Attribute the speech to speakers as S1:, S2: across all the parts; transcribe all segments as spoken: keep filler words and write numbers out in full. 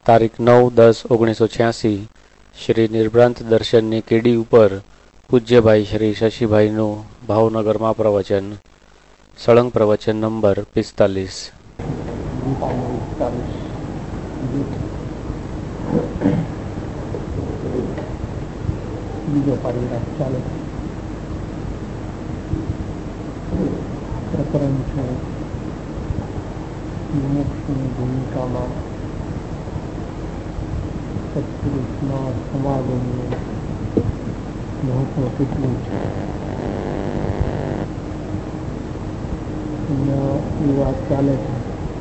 S1: તારીખ નવ દસ ઓગણીસો છ્યાસી શ્રી નિર્ભ્રાંત દર્શનની કીડી ઉપર પૂજ્યભાઈ શ્રી શશીભાઈનું ભાવનગરમાં પ્રવચન. સળંગ પ્રવચન નંબર પિસ્તાલીસ.
S2: બીજો પરિગ્રાફ ચાલે. પ્રકરણ છે મોક્ષની ભૂમિકામાં સત્પુરુષના સમાગમનું મહત્વ કેટલું છે. એ વાત ચાલે છે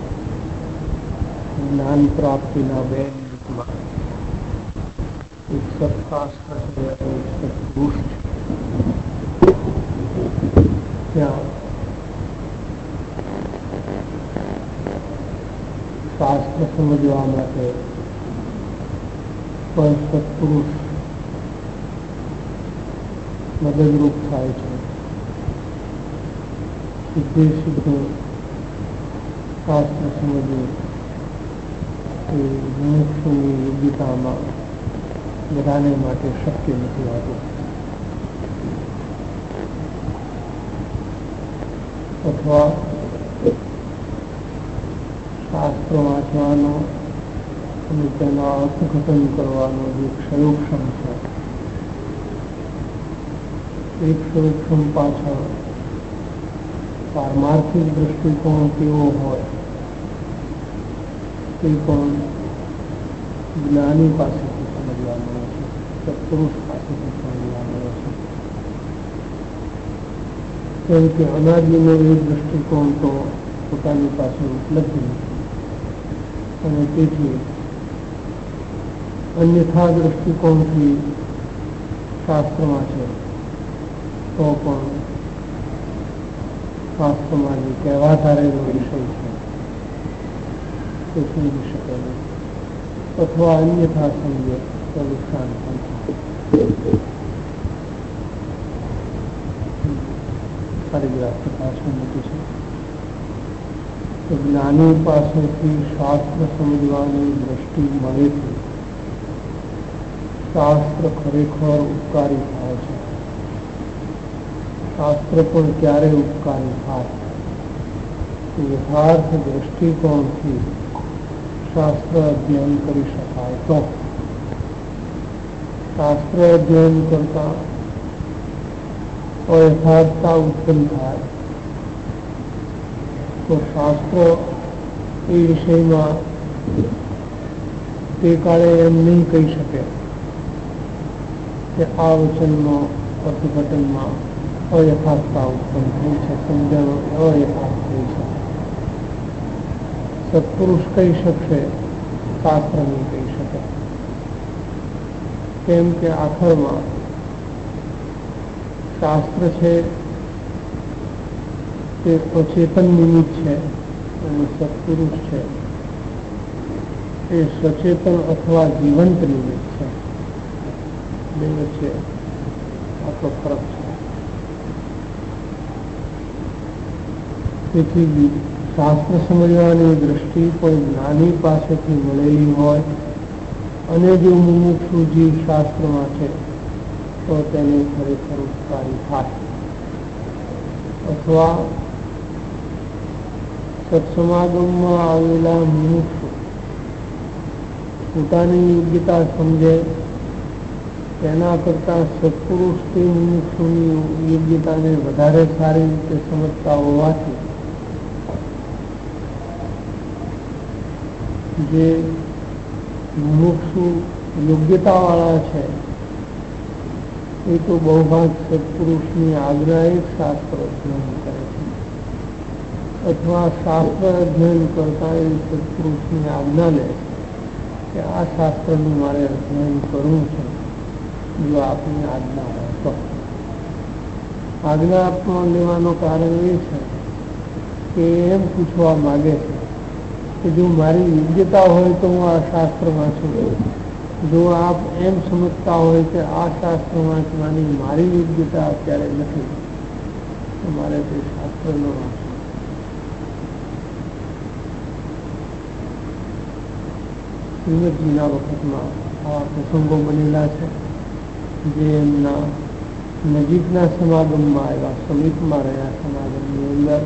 S2: જ્ઞાન પ્રાપ્તિના બે યુગમાં એક સત્શાસ્ત્ર છે અને એક સત્પુરુષ છે. ત્યાં શાસ્ત્ર સમજવા માટે પણ સત્પુરુષ મદદરૂપ થાય છે. સીધે સીધું શાસ્ત્ર સમજવું એ મોક્ષની યોગ્યતામાં બધાને માટે શક્ય નથી હોતું. અથવા શાસ્ત્ર વાંચવાનો અને તેના અર્થઘટન કરવાનો જે ક્ષયોક્ષમ છે, એ ક્ષયોક્ષમ પાછળ પારમાર્થિક દ્રષ્ટિકોણ કેવો હોય તે પણ જ્ઞાની પાસેથી સમજવાનું હોય છે, સત્પુરુષ પાસેથી સમજવાનું હોય છે. કેમ કે અનાદિનો એ દ્રષ્ટિકોણ તો પોતાની પાસે ઉપલબ્ધ નથી અને તેથી અન્યથા દ્રષ્ટિકોણથી શાસ્ત્રમાં છે તો પણ શાસ્ત્રમાં જે કહેવાતા રહેલો વિષય છે તે સમજી શકે નહીં અથવા અન્યથા સમજે તો નુકસાન પણ થાય. પરિગ્રાફ પાછું મૂકી છે જ્ઞાની પાસેથી શાસ્ત્ર સમજવાની દ્રષ્ટિ મળેથી શાસ્ત્ર ખરેખર ઉપકારી થાય છે. શાસ્ત્ર પણ ક્યારે ઉપકારી થાય? યથાર્થ દ્રષ્ટિકોણથી શાસ્ત્ર અધ્યયન કરી શકાય તો. શાસ્ત્ર અધ્યયન કરતા અયથાર્થતા ઉત્પન્ન થાય તો શાસ્ત્ર એ વિષયમાં તે કાળે એમ નહીં કહી શકે કે આ વચનનો અર્થઘટનમાં અયથાર્થતા ઉત્પન્ન થઈ છે, સમજણ અયથાર્થ થઈ છે. સત્પુરુષ કહી શકશે, શાસ્ત્ર નહીં કહી શકે. કેમ કે આખરમાં શાસ્ત્ર છે તે અચેતન નિમિત્ત છે અને સત્પુરુષ છે એ સચેતન અથવા જીવંત નિમિત્ત છે. બે વચ્ચે આટલો ફરક છે. તેથી શાસ્ત્ર સમજવાની દ્રષ્ટિ કોઈ જ્ઞાની પાસેથી મળેલી હોય અને જો મુમુક્ષુ જીવ શાસ્ત્રમાં છે તો તેને ખરેખર ઉપકારી થાય. અથવા સત્સમાગમમાં આવેલા મુમુક્ષુ પોતાની યોગ્યતા સમજે તેના કરતા સત્પુરુષ તે મુમુક્ષુની યોગ્યતાને વધારે સારી રીતે સમજતા હોવાથી જે મુમુક્ષુ યોગ્યતા વાળા છે એ તો બહુભાગ સત્પુરુષની આજ્ઞાએ શાસ્ત્ર અધ્યયન કરે છે અથવા શાસ્ત્ર અધ્યયન કરતા એ સત્પુરુષની આજ્ઞા લે કે આ શાસ્ત્રનું મારે અધ્યયન કરવું છે, જો આપની આજ્ઞા હોય તો. આજ્ઞા આપવા લેવાનું કારણ એ છે કે એમ પૂછવા માગે છે કે જો મારી યોગ્યતા હોય તો હું આ શાસ્ત્ર વાંચું. જો આપ એમ સમજતા હોય કે આ શાસ્ત્ર વાંચવાની મારી યોગ્યતા અત્યારે નથી તો મારે તે શાસ્ત્ર ન વાંચવું. શ્રીમદજીના વખતમાં આવા પ્રસંગો બનેલા છે જે એમના નજીકના સમાગમમાં આવ્યા, સમીપમાં રહ્યા સમાગમની અંદર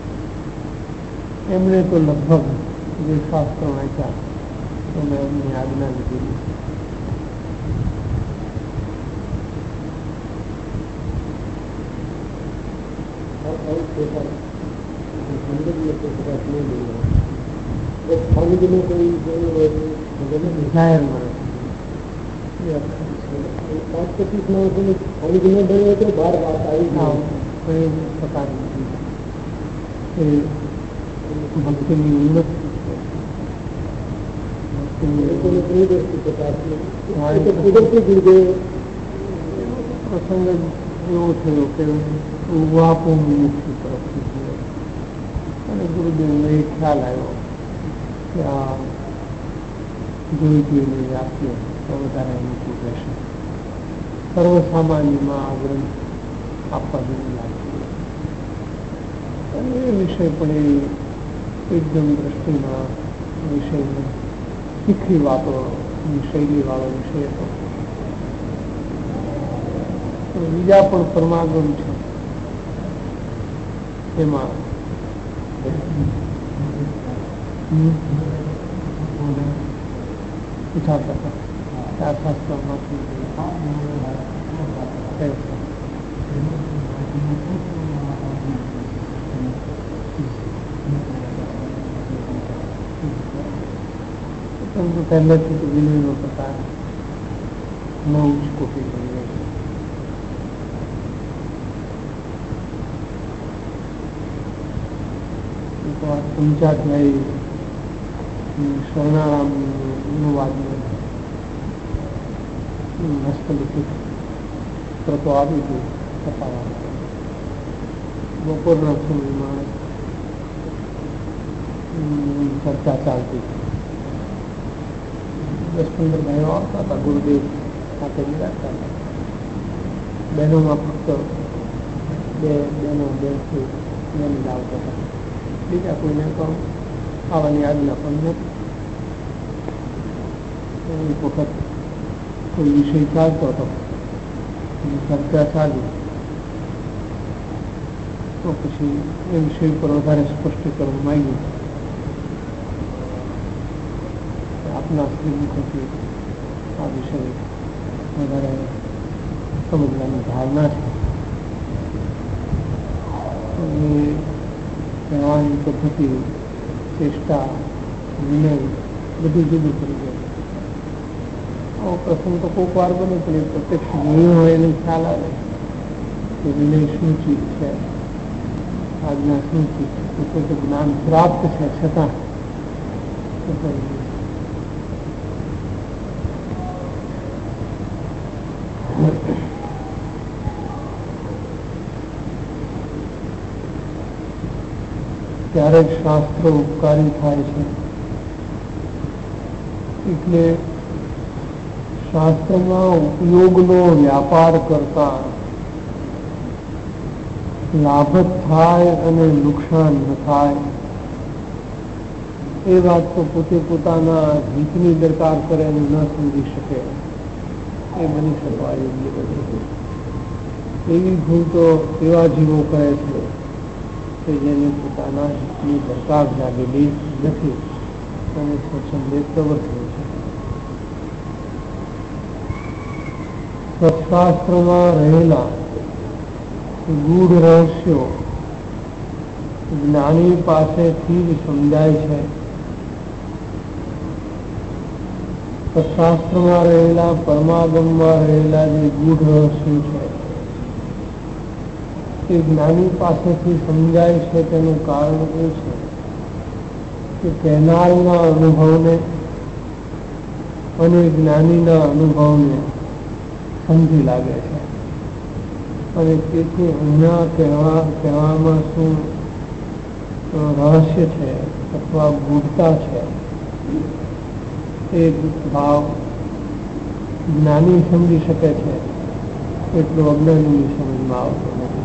S2: એમણે તો લગભગ જે શાસ્ત્રો વાંચ્યા એમણે એમની આજ્ઞા લીધેલી. જાહેરમાં ભક્તિની ઉન્નતિ પ્રસંગ એવો થયો કે વાપો મુક્તિ તરફથી થયો અને ગુરુદેવને એ ખ્યાલ આવ્યો કે આ જોઈ જોઈને આપીએ તો વધારે અનુકૂળ રહેશે. સર્વસામાન્યમાં આ ગ્રંથ આપવા જેવું લાગ્યું અને એ વિષય પણ એ એકદમ દ્રષ્ટિમાં વિષયને શીખી વાપરવાની શૈલીવાળો વિષય હતો. બીજા પણ પરમાગમ છે એમાં પૂછાતા હતા ચાર શાસ્ત્રોમાંથી પરંતુ પહેલેથી તો વિનયનો પ્રકાર નવ જ કોપી કરી રહી છે. તો આ પંચાધ્યાયી શરણારામ અનુવાદનું હસ્તલિખિત પ્રતો આવી હતી છપાવા બપોરના સમયમાં ચર્ચા ચાલતી હતી. દસ પંદર ભાઈઓ આવતા હતા, ગુરુદેવ સાથે બિરાજતા હતા. બહેનોમાં ફક્ત બે બહેનો બેનથી બેન જ આવતા હતા, બીજા કોઈને પણ આવવાની આજ્ઞા પણ નથી. એક વખત કોઈ વિષય ચાલતો હતો, ચર્ચા ચાલી તો પછી એ વિષય પર વધારે સ્પષ્ટીકરણ માંગ્યું. આપના શ્રીમુખથી આ વિષય વધારે સમજવાની ધારણા છે. કહેવાની પદ્ધતિ, ચેષ્ટા, વિનય બધું જુદું કરી જાય. આવો પ્રસંગ તો કોઈક વાર બને પણ એ પ્રત્યક્ષ જોયું હોય એને ખ્યાલ આવે કે વિનય શું ચીજ છે, આજ્ઞા શું ચીજ છે. તો જ્ઞાન પ્રાપ્ત છે છતાં ક્યારેક શાસ્ત્રો ઉપકારી થાય છે. એટલે શાસ્ત્રમાં ઉપયોગનો વ્યાપાર કરતા લાભ થાય અને નુકસાન ન થાય એ વાત તો પોતે પોતાના હિતની દરકાર કરે અને ન સમજી શકે એ બની શકવા યોગ્ય નથી. એવી ભૂલ તો એવા જીવો કરે છે કે જેને પોતાના હિતની દરકાર જાગેલી નથી અને સ્વચ્છંદે પ્રવર્તે છે. સત્શાસ્ત્રમાં રહેલા ગૂઢ રહસ્યો જ્ઞાની પાસેથી જ સમજાય છે. સત્શાસ્ત્રમાં રહેલા પરમાગમમાં રહેલા જે ગૂઢ રહસ્યો છે એ જ્ઞાની પાસેથી સમજાય છે. તેનું કારણ એ છે કે કહેનારના અનુભવને અને જ્ઞાનીના અનુભવને સમજી લાગે છે અને તેથી અહીંયા કહેવા કહેવામાં શું રહસ્ય છે અથવા ગૂઢતા છે એ ભાવ જ્ઞાની સમજી શકે છે એટલું અજ્ઞાનીની સમજમાં આવતો નથી.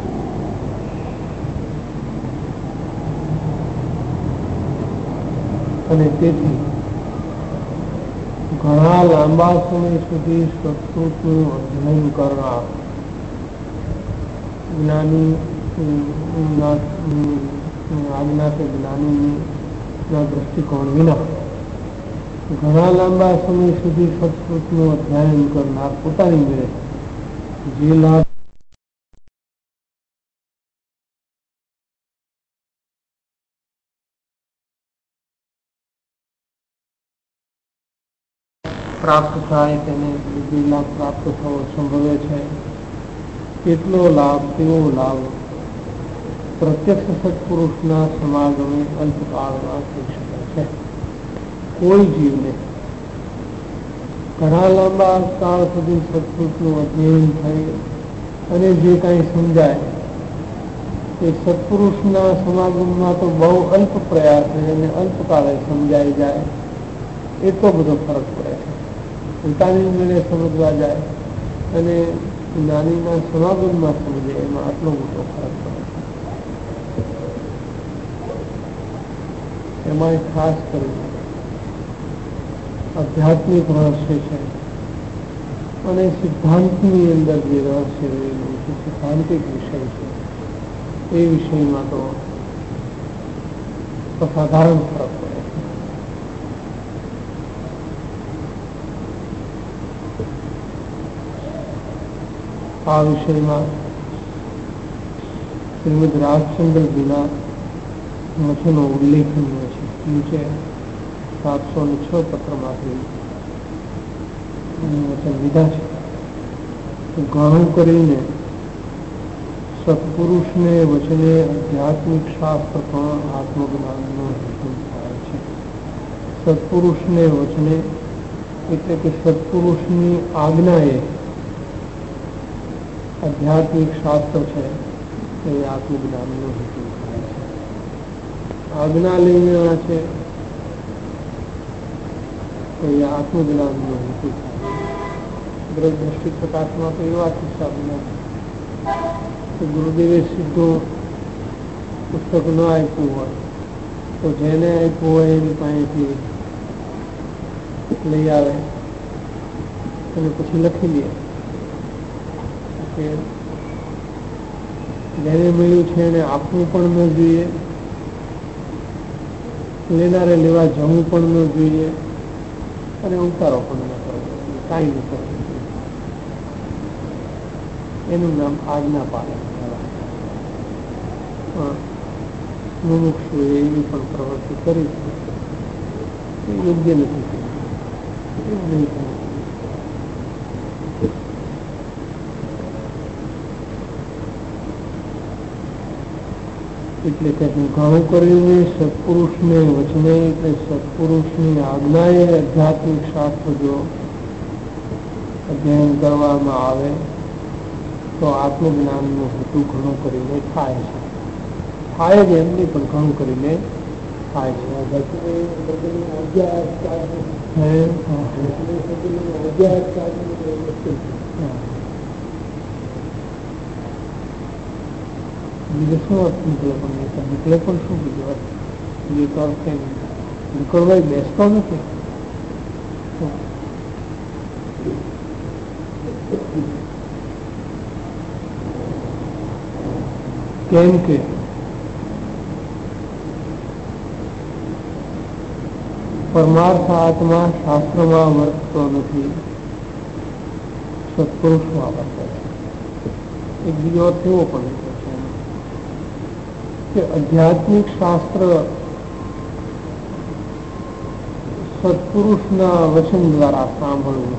S2: અને તેથી ઘણા લાંબા સમય સુધી સંસ્કૃતનું અધ્યયન કરનાર જ્ઞાની આજ્ઞા કે જ્ઞાનીના દ્રષ્ટિકોણ વિના ઘણા લાંબા સમય સુધી સંસ્કૃતનું અધ્યયન કરનાર પોતાની મેળે જે લાભ પ્રાપ્ત થાય તેને જે લાભ પ્રાપ્ત થવો સંભવે છે એટલો લાભ તેવો લાભ પ્રત્યક્ષ સત્પુરુષના સમાગમે અલ્પકાળમાં થઈ શકે છે. કોઈ જીવને ઘણા લાંબા કાળ સુધી સત્પુરુષનું અધ્યયન થઈ અને જે કાંઈ સમજાય એ સત્પુરુષના સમાગમમાં તો બહુ અલ્પ પ્રયાસ અને અલ્પકાળે સમજાઈ જાય એટલો બધો ફરક પડે છે. પોતાની મેળે સમજવા જાય અને જ્ઞાનીના સમાગમમાં સમજે એમાં આટલો મોટો ફરક પડે છે. એમાં ખાસ કરીને આધ્યાત્મિક રહસ્ય છે અને સિદ્ધાંતની અંદર જે રહસ્ય રહેલું છે, સિદ્ધાંતિક વિષય છે, એ વિષયમાં તો અસાધારણ ફરક પડે છે. આ વિષયમાં શ્રીમદ રાજચંદ્રજીના વચનો ઉલ્લેખનીય છે. નીચે સાતસો ને છ પત્રમાંથી વચન લીધા છે. ઘણું કરીને સત્પુરુષને વચને આધ્યાત્મિક શાસ્ત્ર પણ આત્મજ્ઞાનનો હેતુ થાય છે. સત્પુરુષને વચને એટલે કે સત્પુરુષની આજ્ઞાએ આધ્યાત્મિક શાસ્ત્ર છે એ આત્મજ્ઞાનનો હેતુ થાય છે. આજ્ઞા લઈને આ છે તો એ આત્મજ્ઞાનનો હેતુ થાય છે. દ્રષ્ટિ પ્રકાશમાં તો એવા કિસ્સા બન્યા કે ગુરુદેવે સીધું પુસ્તક ન આપ્યું હોય તો જેને આપ્યું હોય એની પાસેથી લઈ આવે અને પછી લખી લે કે જેને મળ્યું છે એને આપવું પણ ન જોઈએ, લેનારે લેવા જવું પણ ન જોઈએ અને ઉતારો પણ ન કરવો જોઈએ, કાંઈ ન કરવું જોઈએ. એનું નામ આજ્ઞા પાલન કહેવાય. મુમુક્ષુએ એવી પણ પ્રવૃત્તિ કરી એ યોગ્ય નથી કરી, એવું નહીં થવું. એટલે કે ઘણું કરીને સત્પુરુષને વચને એટલે સત્પુરુષની આજ્ઞાએ આધ્યાત્મિક શાસ્ત્ર જો અધ્યયન કરવામાં આવે તો આત્મજ્ઞાનનો હેતુ ઘણો કરીને થાય છે. થાય જ એમની પણ ઘણું કરીને થાય છે. બીજું શું અર્થ નીકળે પણ નીકળે પણ શું બીજો અર્થ બીજો અર્થ નીકળવા બેસતો નથી. કેમ કે પરમાર્થ આત્મા શાસ્ત્રમાં વર્તતો નથી, સત્પુરુષમાં વર્તે છે. એક બીજો અર્થ એવો પણ નીકળે છે કે આધ્યાત્મિક શાસ્ત્ર સત્પુરુષના વચન દ્વારા સાંભળવું,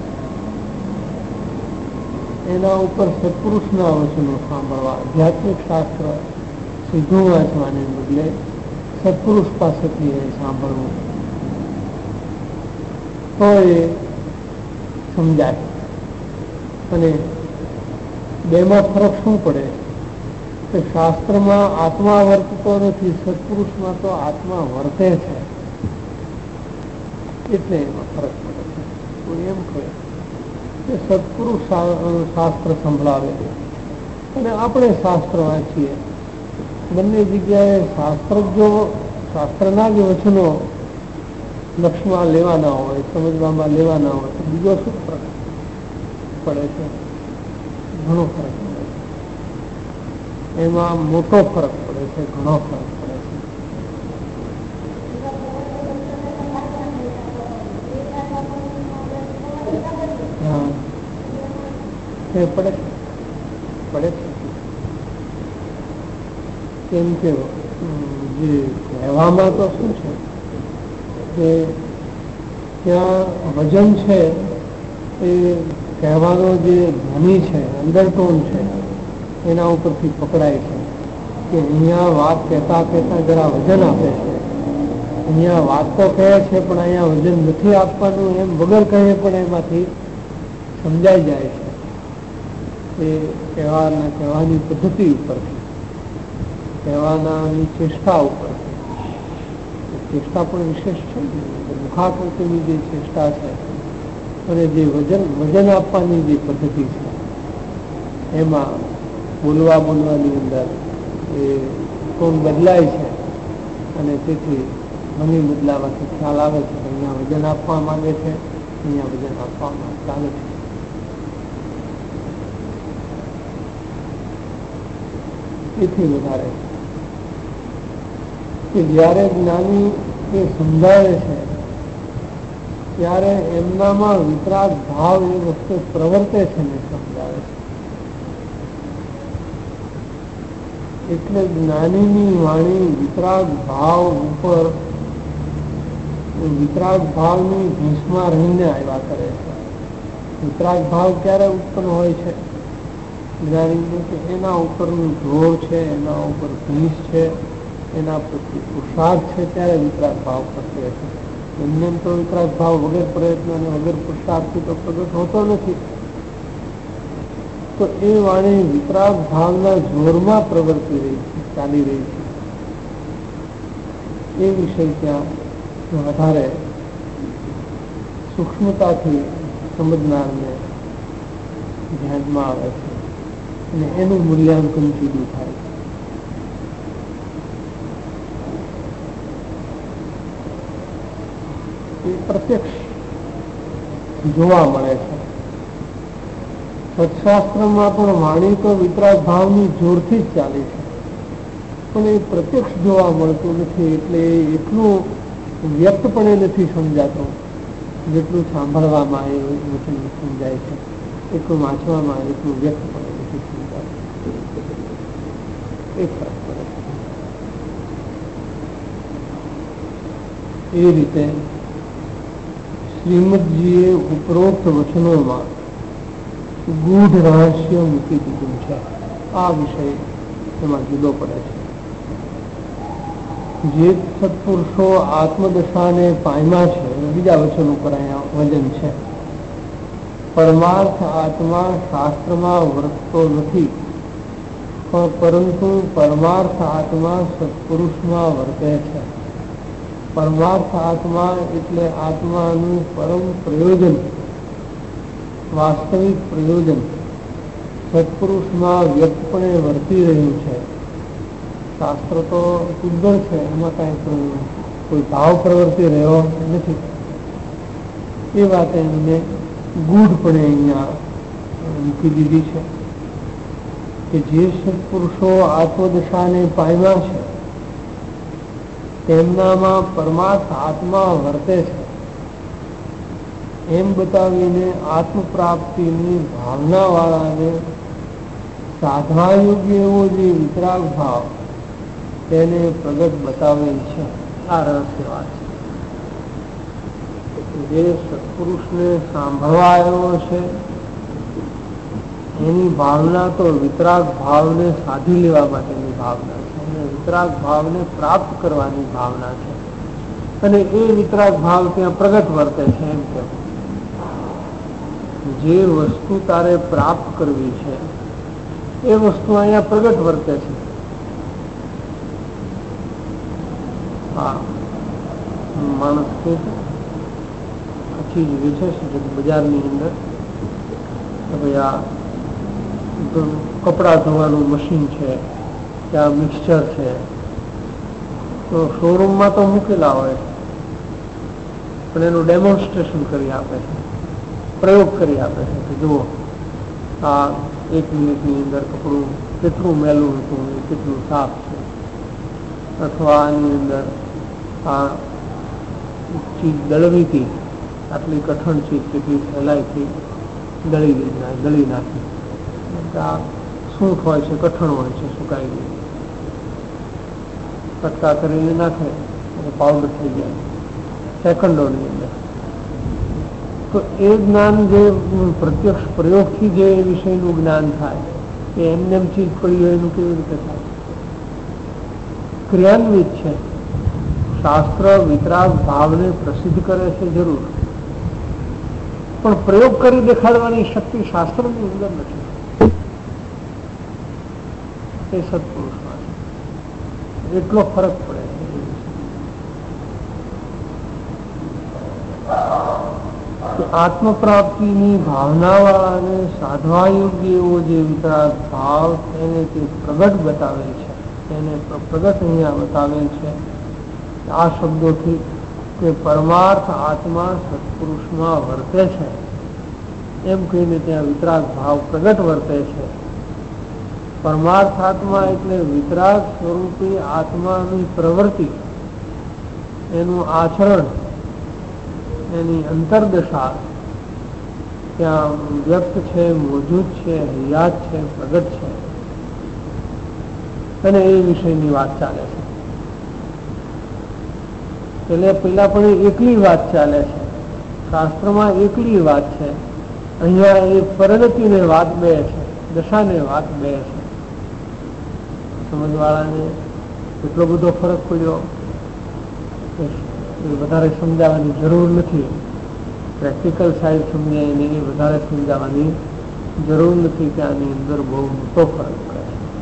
S2: એના ઉપર સત્પુરુષના વચનો સાંભળવા. આધ્યાત્મિક શાસ્ત્ર સીધું વાંચવાને બદલે સત્પુરુષ પાસેથી એ સાંભળવું તો એ સમજાય. અને બેમાં ફરક શું પડે કે શાસ્ત્રમાં આત્મા વર્તતો નથી, સત્પુરુષમાં તો આત્મા વર્તે છે, એટલે એમાં ફરક પડે છે. કોઈ એમ કહે કે સત્પુરુષ શાસ્ત્ર સંભળાવે અને આપણે શાસ્ત્ર વાંચીએ, બંને જગ્યાએ શાસ્ત્ર જો શાસ્ત્રના જ વચનો લક્ષમાં લેવાના હોય, સમજવામાં લેવાના હોય તો બીજો શું ફરક પડે છે? ઘણો ફરક પડે છે. એમાં મોટો ફરક પડે છે, ઘણો ફરક પડે છે. હા, એ પડે છે, પડે છે. કેમ કે જે કહેવામાં તો શું છે કે ત્યાં વજન છે એ કહેવાનો જે ધ્વનિ છે, અંડરટોન છે, એના ઉપરથી પકડાય છે કે અહીંયા વાત કહેતા કહેતા જરા વજન આપે છે. અહીંયા વાત તો કહે છે પણ અહીંયા વજન નથી આપવાનું, એમ વગર કહે પણ એમાંથી સમજાઈ જાય છે. એ કહેવાના કહેવાની પદ્ધતિ ઉપરથી, કહેવાનાની ચેષ્ટા ઉપર. ચેષ્ટા પણ વિશેષ છે. મુખાકૃતિની જે ચેષ્ટા છે અને જે વજન વજન આપવાની જે પદ્ધતિ છે એમાં બોલવા બોલવાની અંદર એ ટોન બદલાય છે અને તેથી મને બદલાવાથી ખ્યાલ આવે છે કે અહીંયા વજન આપવા માંગે છે, અહીંયા વજન આપવામાં ચાલે છે. એથી વધારે કે જ્યારે જ્ઞાની એ સમજાવે છે ત્યારે એમનામાં વિતરાગ ભાવ એ વસ્તુ પ્રવર્તે છે ને સમજાવે છે. એટલે જ્ઞાનીની વાણી વિતરાગ ભાવ ઉપર વિતરાગ ભાવની ભીંસમાં રહીને આવ્યા કરે છે. વિતરાગ ભાવ ક્યારે ઉત્પન્ન હોય છે જ્ઞાનીનું? કે એના ઉપરનું જોર છે, એના ઉપર ભીંસ છે, એના પ્રત્યે પુરુષાર્થ છે, ત્યારે વિતરાગ ભાવ પ્રત્યે છે. એમને તો વિતરાગ ભાવ વગર પ્રયત્ન અને વગર પુરુષાર્થથી તો પ્રગટ હોતો નથી. તો એ વાણી વિતરાગ ભાવના જોરમાં પ્રવર્તી રહી છે, ચાલી રહી છે. એ વિષય ત્યાં વધારે સૂક્ષ્મતાથી સમજનારને ધ્યાનમાં આવે છે અને એનું મૂલ્યાંકન જુદું થાય છે. એ પ્રત્યક્ષ જોવા મળે છે. સત્શાસ્ત્રમાં પણ વાણી તો વિતરાગ ભાવની જોરથી જ ચાલે છે, પણ એ પ્રત્યક્ષ જોવા મળતું નથી. એટલે એટલું વ્યક્તપણે નથી સમજાતું જેટલું સાંભળવામાં એ વચન સમજાય છે. એટલું વાંચવામાં એટલું વ્યક્તપણે નથી સમજાતું. એ ફરક પડે છે. એ રીતે શ્રીમદજીએ ઉપરોક્ત વચનોમાં ગૂઢ રહસ્ય મૂકી દીધું છે. આ વિષય એમાં જુદો પડે છે. જે સત્પુરુષો આત્મદશાને પામ્યા છે, બીજા વચન ઉપર અહીંયા વજન છે. પરમાર્થ આત્મા શાસ્ત્રમાં વર્તતો નથી, પણ પરંતુ પરમાર્થ આત્મા સત્પુરુષમાં વર્તે છે. પરમાર્થ આત્મા એટલે આત્માનું પરમ પ્રયોજન, વાસ્તવિક પ્રયોજન સત્પુરુષમાં વ્યક્તપણે વર્તી રહ્યું છે. શાસ્ત્ર તો ઉદ્ગળ છે, એમાં કાંઈ કોઈ ભાવ પ્રવર્તી રહ્યો નથી. એ વાત એમને ગૂઢપણે અહીંયા મૂકી દીધી છે કે જે સત્પુરુષો આત્મદશાને પામ્યા છે તેમનામાં પરમાર્થ આત્મા વર્તે છે એમ બતાવીને આત્મપ્રાપ્તિની ભાવના વાળાને સાધના યોગ્ય એવો જે વિતરાગ ભાવ તેને પ્રગટ બતાવેલ છે. આ રહસ્ય વાત છે. જે સત્પુરુષને સાંભળવા આવ્યો છે એની ભાવના તો વિતરાગ ભાવને સાધી લેવા માટેની ભાવના છે અને વિતરાગ ભાવને પ્રાપ્ત કરવાની ભાવના છે. અને એ વિતરાગ ભાવ ત્યાં પ્રગટ વર્તે છે. એમ કે જે વસ્તુ તારે પ્રાપ્ત કરવી છે એ વસ્તુ અહીંયા પ્રગટ વર્તે છે. હા, માણસ કે આખી જ વેચે છે બજારની અંદર ભાઈ આ કપડા ધોવાનું મશીન છે, ત્યાં મિક્સચર છે, તો શોરૂમમાં તો મૂકેલા હોય પણ એનું ડેમોન્સ્ટ્રેશન કરી આપે છે, પ્રયોગ કરી આપે છે કે જુઓ આ એક મિનિટની અંદર કપડું કેટલું મેલું હતું એ કેટલું સાફ છે, અથવા આની અંદર આ ચીજ દળવી હતી, આટલી કઠણ ચીજ કેટલી સહેલાઈથી દળી દળી નાખી. આ સૂંઠ હોય છે, કઠણ હોય છે, સુકાઈ ગઈ, કટકા કરીને નાખે અને પાવડર થઈ જાય સેકન્ડોની અંદર. તો એ જ્ઞાન જે પ્રત્યક્ષ પ્રયોગથી જે વિષયનું જ્ઞાન થાય એ એમને એમ ચીજ પડી હોય એનું કેવી રીતે થાય? ક્રિયાન્વિત છે. શાસ્ત્ર વિતરાગ ભાવને પ્રસિદ્ધ કરે છે જરૂર, પણ પ્રયોગ કરી દેખાડવાની શક્તિ શાસ્ત્રની અંદર નથી. એ સત્પુરુષમાં છે, એટલો ફરક પડે છે. આત્મ પ્રાપ્તિની ભાવના વાળાને સાધવા યોગ્ય એવો જે વિતરાગ ભાવ એને તે પ્રગટ બતાવેલ છે, એને પ્રગટ અહીંયા બતાવેલ છે આ શબ્દોથી કે પરમાર્થ આત્મા સત્પુરુષમાં વર્તે છે એમ કહીને ત્યાં વિતરાગ ભાવ પ્રગટ વર્તે છે. પરમાર્થ આત્મા એટલે વિતરાગ સ્વરૂપી આત્માની પ્રવૃત્તિ, એનું આચરણ, એની અંતરદશા ત્યાં વ્યક્ત છે, મોજૂદ છે, હયાત છે, પ્રગટ છે, અને એ વિષયની વાત ચાલે છે. એટલે પેલા પણ એકલી વાત ચાલે છે, શાસ્ત્રમાં એકલી વાત છે, અહીંયા એ પરિણતિને વાત બે છે, દશાને વાત બે છે. સમજવાળાને એટલો બધો ફરક પડ્યો એ વધારે સમજાવવાની જરૂર નથી. પ્રેક્ટિકલ સાઈડ સમજાય એને એ વધારે સમજાવવાની જરૂર નથી કે આની અંદર બહુ મોટો ફરક પડે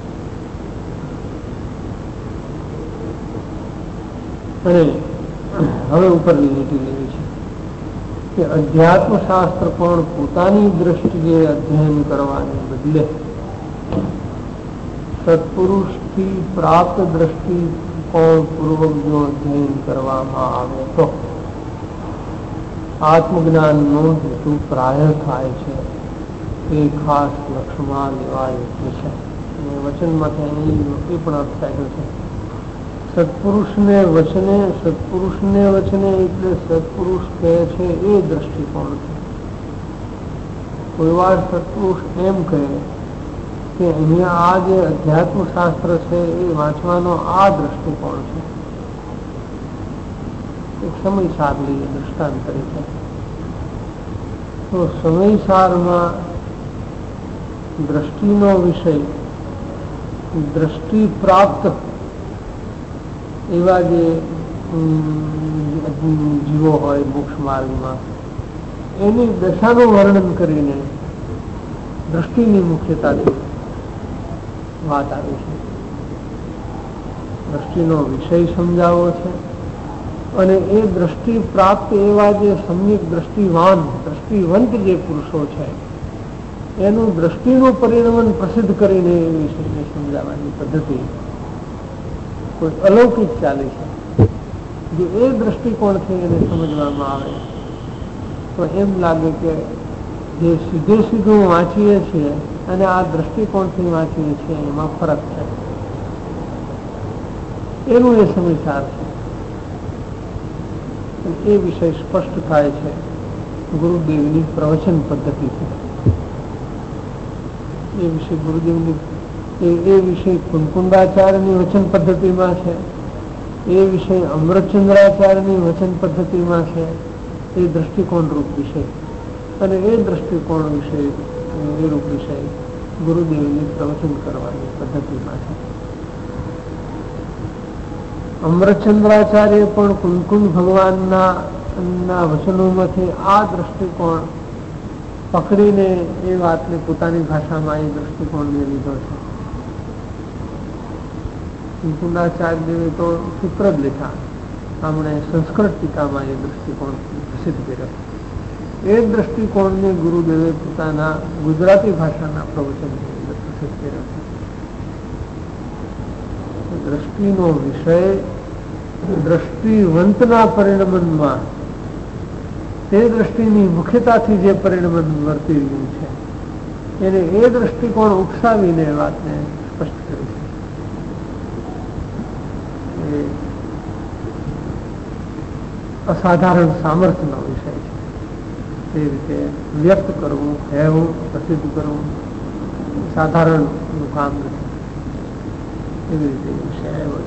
S2: છે. અને હવે ઉપરની લીટી લેવી છે કે અધ્યાત્મ શાસ્ત્ર પણ પોતાની દ્રષ્ટિએ અધ્યયન કરવાને બદલે સત્પુરુષથી પ્રાપ્ત દ્રષ્ટિ કોણ પૂર્વક જો અધ્યયન કરવામાં આવે તો આત્મજ્ઞાનનો હેતુ પ્રાય થાય છે. એ ખાસ લક્ષ્યમાં લેવા યોગ્ય છે. અને વચનમાં એ પણ અર્થ થયેલો છે. સત્પુરુષને વચને સત્પુરુષને વચને એટલે સત્પુરુષ કહે છે એ દ્રષ્ટિકોણ છે. કોઈ વાર સત્પુરુષ એમ કહે કે અહીંયા આ જે અધ્યાત્મ શાસ્ત્ર છે એ વાંચવાનો આ દ્રષ્ટિકોણ છે. એક સમયસાર લઈએ દ્રષ્ટાંત તરીકે, તો સમયસારમાં દ્રષ્ટિનો વિષય દ્રષ્ટિ પ્રાપ્ત એવા જે જીવો હોય મોક્ષ માર્ગમાં એની દશાનું વર્ણન કરીને દ્રષ્ટિની મુખ્યતાથી વાત આવી છે. દ્રષ્ટિનો વિષય સમજાવો છે અને એ દ્રષ્ટિ પ્રાપ્ત એવા જે સમ્યક દ્રષ્ટિવાન દ્રષ્ટિવંત જે પુરુષો છે એનું દ્રષ્ટિનું પરિણમન પ્રસિદ્ધ કરીને એ વિષયને સમજાવવાની પદ્ધતિ કોઈ અલૌકિક ચાલે છે. જો એ દ્રષ્ટિકોણથી એને સમજવામાં આવે તો એમ લાગે કે જે સીધે સીધું વાંચીએ છીએ અને આ દ્રષ્ટિકોણથી વાંચીએ છીએ એમાં ફરક છે. એનું એ સમયસાર છે. એ વિષય સ્પષ્ટ થાય છે ગુરુદેવની પ્રવચન પદ્ધતિથી. એ વિષય ગુરુદેવની એ વિષય કુંકુંદાચાર્યની વચન પદ્ધતિમાં છે, એ વિષય અમૃતચંદ્રાચાર્યની વચન પદ્ધતિમાં છે. એ દ્રષ્ટિકોણ રૂપ વિષય અને એ દ્રષ્ટિકોણ વિષય એ રૂપ વિષય ગુરુદેવની પ્રવચન કરવાની પદ્ધતિમાં છે. અમૃતચંદ્રાચાર્ય પણ કુંકુંદ ભગવાનના વચનોમાંથી આ દ્રષ્ટિકોણ પકડીને એ વાતને પોતાની ભાષામાં એ દ્રષ્ટિકોણને લીધો છે. કુંકુંદાચાર્ય દેવે તો સૂત્ર જ લીધા, આપણે સંસ્કૃત ટીકામાં એ દ્રષ્ટિકોણ પ્રસિદ્ધ કર્યો. એ દ્રષ્ટિકોણને ગુરુદેવે પોતાના ગુજરાતી ભાષાના પ્રવચનની અંદર પ્રસિદ્ધ કર્યો છે. દ્રષ્ટિનો વિષય દ્રષ્ટિવંતના પરિણમનમાં તે દ્રષ્ટિની મુખ્યતાથી જે પરિણમન વર્તી રહ્યું છે એને એ દ્રષ્ટિકોણ ઉપસાવીને વાતને સ્પષ્ટ કરી છે. એ અસાધારણ સામર્થ્યનો વિષય છે. તે રીતે વ્યક્ત કરવું, કહેવું, પ્રસિદ્ધ કરવું સાધારણનું કામ નથી. એવી રીતે વિષય આવ્યો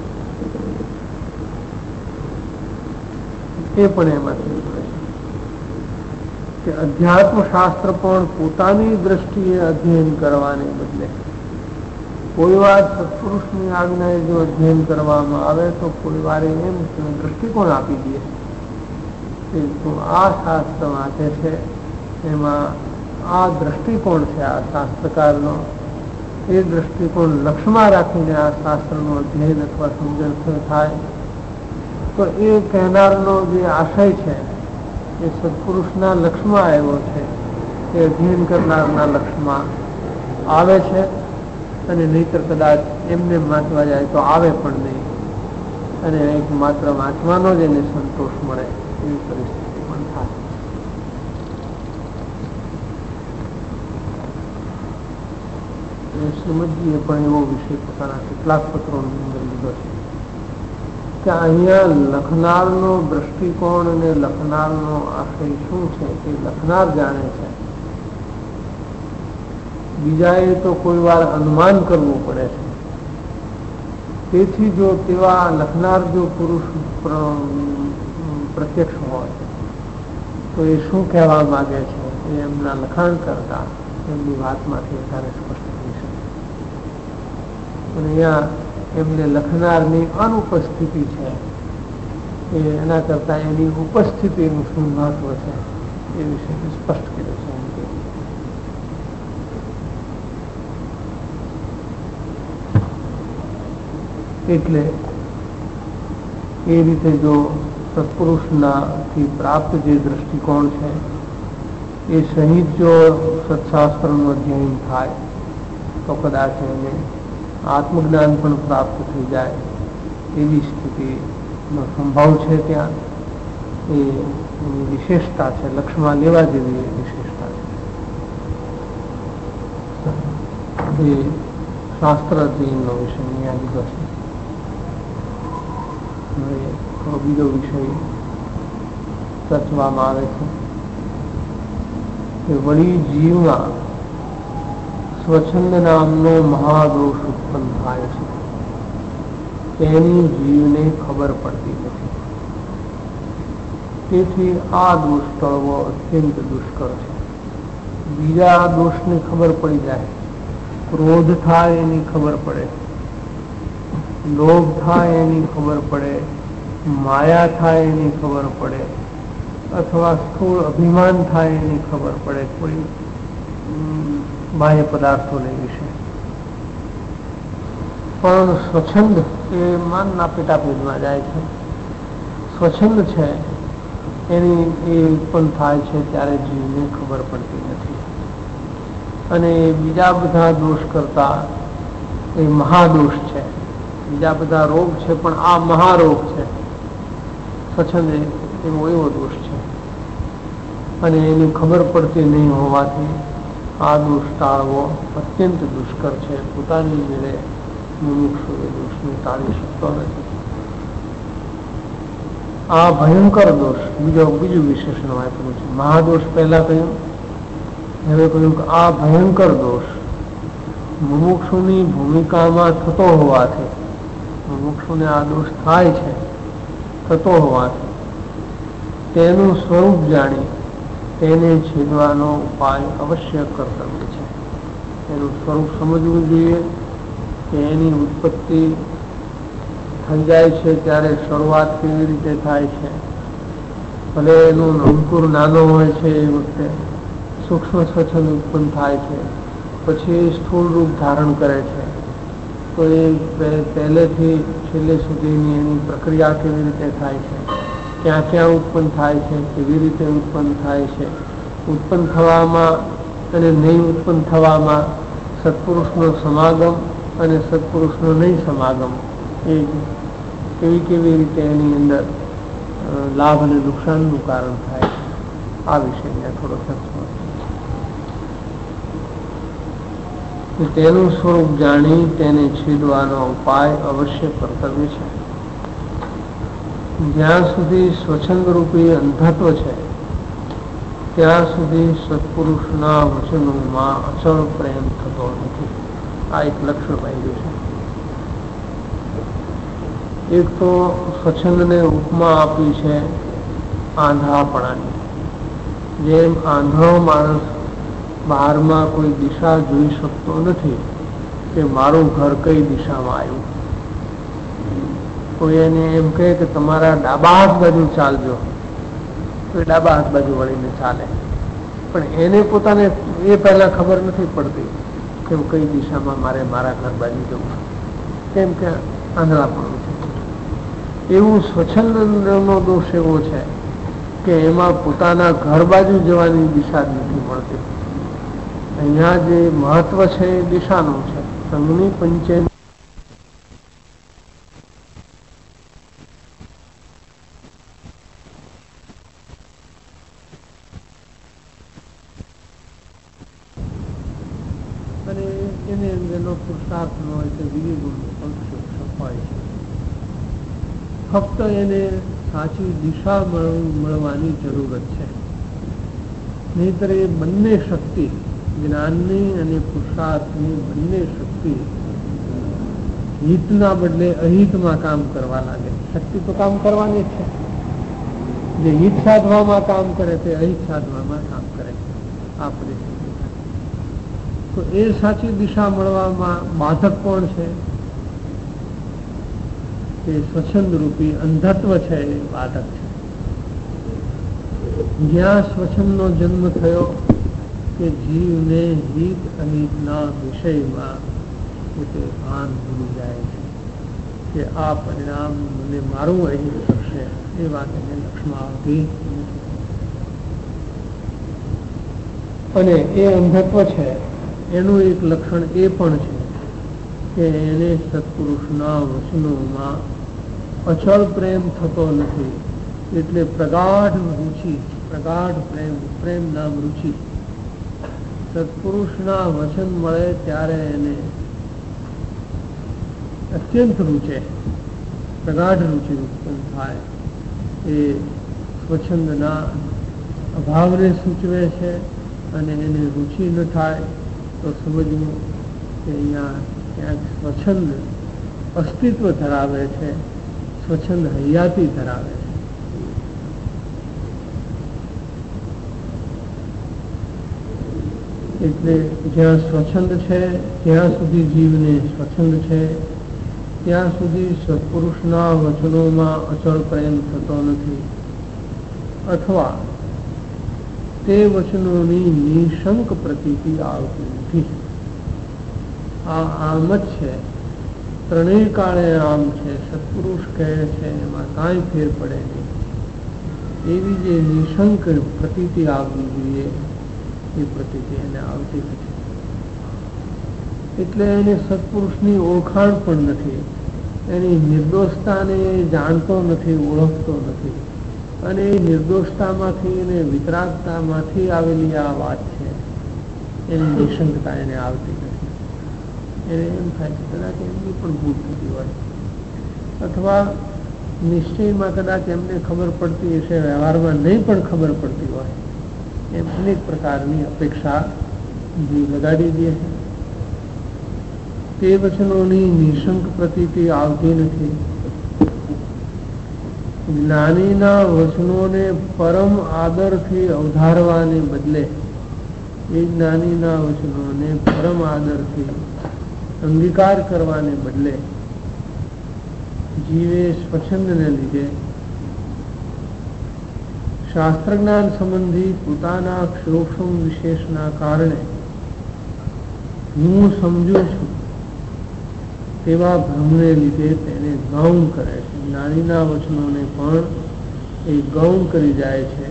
S2: છે. એ પણ એમાંથી નીકળે છે કે અધ્યાત્મ શાસ્ત્ર પણ પોતાની દ્રષ્ટિએ અધ્યયન કરવાને બદલે કોઈ વાર સત્પુરુષની આજ્ઞાએ જો અધ્યયન કરવામાં આવે તો કોઈ વાર એમ દ્રષ્ટિકોણ આપી દે કે તું આ શાસ્ત્ર વાંચે છે એમાં આ દ્રષ્ટિકોણ છે આ શાસ્ત્રકારનો, એ દ્રષ્ટિકોણ લક્ષ્યમાં રાખીને આ શાસ્ત્રનું અધ્યયન અથવા સમજણ થાય તો એ કહેનારનો જે આશય છે એ સત્પુરુષના લક્ષ્યમાં આવ્યો છે, એ અધ્યયન કરનારના લક્ષ્યમાં આવે છે. અને નહીતર કદાચ એમને વાંચવા જાય તો આવે પણ નહીં, અને એક માત્ર વાંચવાનો જ એને સંતોષ મળે એવી પરિસ્થિતિ પણ થાય. શ્રીમદજીએ પણ એવો વિષય પોતાના કેટલાક પત્રોની અંદર લીધો છે કે અહીંયા લખનારનો દ્રષ્ટિકોણ અને લખનારનો આશય શું છે તે લખનાર જાણે છે. બીજાએ તો કોઈ વાર અનુમાન કરવું પડે છે. તેથી જો તેવા લખનાર જો પુરુષ પ્રત્યક્ષ હોય તો એ શું કહેવા માંગે છે એ એમના લખાણ કરતા એમની વાતમાંથી વધારે સ્પષ્ટ થઈ શકે. અને અહીંયા એમને લખનારની અનુપસ્થિતિ છે એ એના કરતા એની ઉપસ્થિતિનું શું મહત્વ છે એ વિશે સ્પષ્ટ કર્યું છે. એટલે એ રીતે જો સત્પુરુષનાથી પ્રાપ્ત જે દ્રષ્ટિકોણ છે એ સહિત જો સત્શાસ્ત્રનું અધ્યયન થાય તો કદાચ એને આત્મજ્ઞાન પણ પ્રાપ્ત થઈ જાય એવી સ્થિતિનો સંભવ છે. ત્યાં એ એની વિશેષતા છે, લક્ષ્યમાં લેવા જેવી વિશેષતા છે. એ શાસ્ત્ર અધ્યયનનો વિષય અહીંયા લીધો છે. બીજો વિષય ચર્ચવામાં આવે છે કે વળી જીવમાં સ્વચ્છંદ નામનો મહાદોષ ઉત્પન્ન થાય છે તેની જીવને ખબર પડતી નથી. તેથી આ દોષ ટળવો અત્યંત દુષ્કર છે. બીજા દોષને ખબર પડી જાય, ક્રોધ થાય એની ખબર પડે, લોભ થાય એની ખબર પડે, માયા થાય એની ખબર પડે, અથવા સ્થૂળ અભિમાન થાય એની ખબર પડે કોઈ બાહ્ય પદાર્થોને વિશે. પણ સ્વચ્છંદ એ માનના પેટાપેટમાં જાય છે. સ્વચ્છંદ છે એની એ ઉત્પન્ન થાય છે ત્યારે જીવને ખબર પડતી નથી. અને બીજા બધા દોષ કરતા એ મહાદોષ છે. બીજા બધા રોગ છે પણ આ મહારોગ છે. સ્વચ્છંદ એવો એવો દોષ છે અને એની ખબર પડતી નહીં હોવાથી આ દોષ ટાળવો અત્યંત દુષ્કર છે. પોતાની મેળે મુમુક્ષુ એ દોષને ટાળી શકતો નથી. આ ભયંકર દોષ બીજો બીજું વિશેષણ વાપર્યું છે. મહાદોષ પહેલા કહ્યું, હવે કહ્યું કે આ ભયંકર દોષ મુમુક્ષુની ભૂમિકામાં થતો હોવાથી, મુમુક્ષુને આ દોષ થાય છે થતો હોવાથી તેનું સ્વરૂપ જાણી તેને છેદવાનો ઉપાય અવશ્ય કર્તવ્ય છે. એનું સ્વરૂપ સમજવું જોઈએ કે એની ઉત્પત્તિ થઈ જાય છે ત્યારે શરૂઆત કેવી રીતે થાય છે. ભલે એનું અંકુર નાનો હોય છે એ વખતે સૂક્ષ્મ સ્વચ્છંદ ઉત્પન્ન થાય છે, પછી સ્થૂળ રૂપ ધારણ કરે છે, તો એ પહેલેથી છેલ્લે સુધીની એની પ્રક્રિયા કેવી રીતે થાય છે, ક્યાં ક્યાં ઉત્પન્ન થાય છે, કેવી રીતે ઉત્પન્ન થાય છે, ઉત્પન્ન થવામાં અને નહીં ઉત્પન્ન થવામાં સત્પુરુષનો સમાગમ અને સત્પુરુષનો નહીં સમાગમ એ કેવી કેવી રીતે એની અંદર લાભ અને નુકસાનનું કારણ થાય છે. આ વિશે અહીંયા થોડો ચર્ચો. તેનું સ્વરૂપ જાણી તેને છેદવાનો ઉપાય અવશ્ય કર્તવ્ય છે. જ્યાં સુધી સ્વચ્છંદ રૂપી અંધત્વ છે ત્યાં સુધી સત્પુરુષના વચનોમાં અચળ પ્રેમ થતો નથી. આ એક લક્ષણ પાડ્યું છે. એક તો સ્વચ્છંદને ઉપમા આપી છે આંધળાપણાની. જેમ આંધળો માણસ બહારમાં કોઈ દિશા જોઈ શકતો નથી કે મારું ઘર કઈ દિશામાં આવ્યું. કોઈ એને એમ કહે કે તમારા ડાબા હાથ બાજુ ચાલજો, તો એ ડાબા હાથ બાજુ વળીને ચાલે. પણ એને પોતાને એ પહેલા ખબર નથી પડતી કે કઈ દિશામાં મારે મારા ઘર બાજુ જવું, કેમ કે આંધળાપણું છે. એવું સ્વચ્છંદનો દોષ એવો છે કે એમાં પોતાના ઘર બાજુ જવાની દિશા જ નથી મળતી. અહીંયા જે મહત્વ છે એ દિશાનું છે. સંઘની પંચે અને એને અંગેનો પુરુષાર્થ ન હોય તો વિધિગુણ સફાય છે. ફક્ત એને સાચી દિશા મળવાની જરૂરત છે. નહીતર એ બંને શક્તિ, જ્ઞાનની અને પુરુષાર્થની બંને શક્તિ હિતના બદલે અહિતમાં કામ કરવા લાગે. શક્તિ તો કામ કરવાની જ છે. જે હિત સાધવામાં કામ કરે તે અહિત સાધવામાં કામ કરે. આ પરિસ્થિતિ તો એ સાચી દિશા મળવામાં બાધક કોણ છે? તે સ્વચ્છંદ રૂપી અંધત્વ છે એ બાધક છે. જ્યાં સ્વચ્છંદનો જન્મ થયો કે જીવને હિત અહિતના વિષયમાં પોતે ભાન ભૂલી જાય છે કે આ પરિણામ મને મારું અહિત કરશે, એ વાત એને લક્ષમાં આવતી નથી. અને એ અંધત્વ છે એનું એક લક્ષણ એ પણ છે કે એને સત્પુરુષના વચનોમાં અચળ પ્રેમ થતો નથી. એટલે પ્રગાઢ રુચિ, પ્રગાઢ પ્રેમ, પ્રેમ નામ રુચિ. સત્પુરુષના વચન મળે ત્યારે એને અત્યંત રૂચે, પ્રગાઢ રુચિ ઉત્પન્ન થાય. એ સ્વચ્છંદના અભાવને સૂચવે છે. અને એને રુચિ ન થાય તો સમજવું કે અહીંયા ક્યાંક સ્વચ્છંદ અસ્તિત્વ ધરાવે છે, સ્વચ્છંદ હયાતી ધરાવે છે. એટલે જ્યાં સ્વચ્છંદ છે ત્યાં સુધી જીવને સ્વચ્છંદ છે, ત્યાં સુધી સત્પુરુષના વચનોમાં અચળ પ્રેમ થતો નથી. અથવા તે વચનોની નિશંક પ્રતીતિ આવતી નથી. આ આમ જ છે, ત્રણેય કાળે આમ છે. સત્પુરુષ કહે છે એમાં કાંઈ ફેર પડે નહીં. એવી જે નિશંક પ્રતીતિ આવવી જોઈએ એ પ્રતીતિ એને આવતી નથી. એટલે એને સત્પુરુષની ઓળખાણ પણ નથી. એની નિર્દોષતાને જાણતો નથી, ઓળખતો નથી. અને એ નિર્દોષતામાંથી અને વિતરાગતામાંથી આવેલી આ વાત છે. એની નિશંકતા એને આવતી નથી. એને એમ થાય છે કદાચ એમની પણ ભૂલ થતી હોય, અથવા નિશ્ચયમાં કદાચ એમને ખબર પડતી હશે, વ્યવહારમાં નહીં પણ ખબર પડતી હોય. એમ અનેક પ્રકારની અપેક્ષા જીવ લગાડી દે છે. તે વચનોની નિશંક પ્રતીતિ આવતી નથી. જ્ઞાનીના વચનોને પરમ આદરથી અવધારવાને બદલે, એ જ્ઞાનીના વચનોને પરમ આદરથી અંગીકાર કરવાને બદલે જીવે સ્વચ્છંદને લીધે શાસ્ત્ર જ્ઞાન સંબંધી પોતાના ક્ષોક્ષમ વિશેષના કારણે હું સમજુ છું તેવા ભ્રમને લીધે તેને ગૌણ કરે છે. જ્ઞાનીના વચનોને પણ એ ગૌણ કરી જાય છે.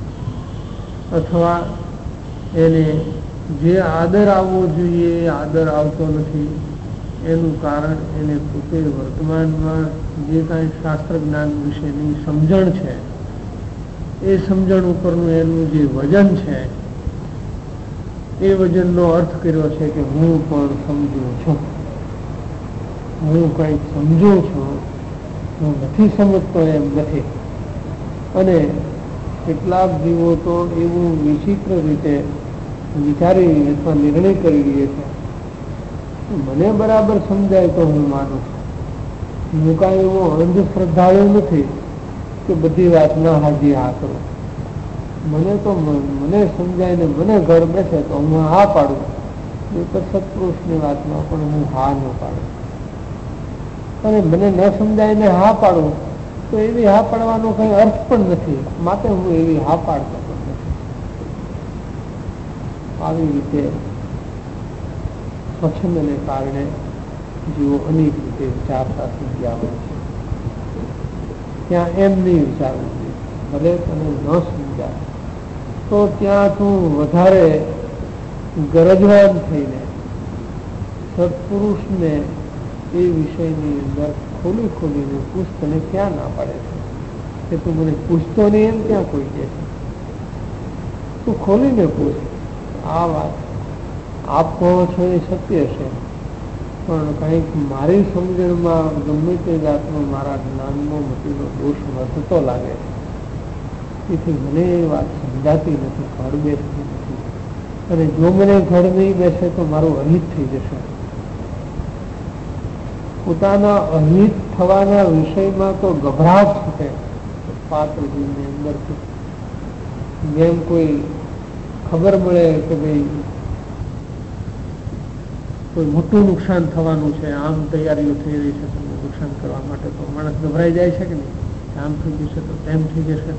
S2: અથવા એને જે આદર આવવો જોઈએ એ આદર આવતો નથી. એનું કારણ એને પોતે વર્તમાનમાં જે કાંઈ શાસ્ત્ર જ્ઞાન વિશેની સમજણ છે એ સમજણ ઉપરનું એનું જે વજન છે એ વજનનો અર્થ કર્યો છે કે હું પણ સમજુ છું, હું કંઈક સમજુ છું, હું નથી સમજતો એમ નથી. અને કેટલાક જીવો તો એવું વિચિત્ર રીતે વિચારી અથવા નિર્ણય કરી લે છે, મને બરાબર સમજાય તો હું માનું છું. હું કાંઈ એવો અંધશ્રદ્ધાળુ નથી કે બધી વાત ના હાજી હા કરું. મને તો મને સમજાય ને મને ઘર બેસે તો હું હા પાડું, એ તો સત્પુરુષની વાતમાં પણ હું હા ન પાડું. અને મને ન સમજાય ને હા પાડું તો એવી હા પાડવાનો કઈ અર્થ પણ નથી, માટે હું એવી હા પાડતો પણ નથી. આવી રીતે સ્વચ્છંદને કારણે જેઓ અનેક રીતે વિચારતા થઈ ગયા હોય છે. ત્યાં એમ નહીં વિચારવું જોઈએ, ભલે તને ન સમજાય તો ત્યાં તું વધારે ગરજવાન થઈને સત્પુરુષને એ વિષયની અંદર ખોલી ખોલીને પૂછ, તને ક્યાં ના પાડે છે કે તું મને પૂછતો નહીં એમ ક્યાં કોઈ કહે છે? તું ખોલીને પૂછ. આ વાત આપ કહો છો એ સત્ય છે, પણ કંઈક મારી સમજણમાં ગમે તે જાતનો મારા જ્ઞાનનો મતીનો દોષ વધતો લાગે છે, તેથી મને એ વાત સમજાતી નથી, ઘર બેસતી નથી. અને જો મને ઘર નહીં બેસે તો મારું અહિત થઈ જશે. પોતાના અહિત થવાના વિષયમાં તો ગભરાટ છે પાત્રજીની અંદરથી. જેમ કોઈ ખબર મળે કે ભાઈ કોઈ મોટું નુકસાન થવાનું છે, આમ તૈયારીઓ થઈ રહી છે તમને નુકસાન કરવા માટે, તો માણસ ગભરાઈ જાય છે કે નહીં? આમ થઈ જશે તો તેમ થઈ જશે.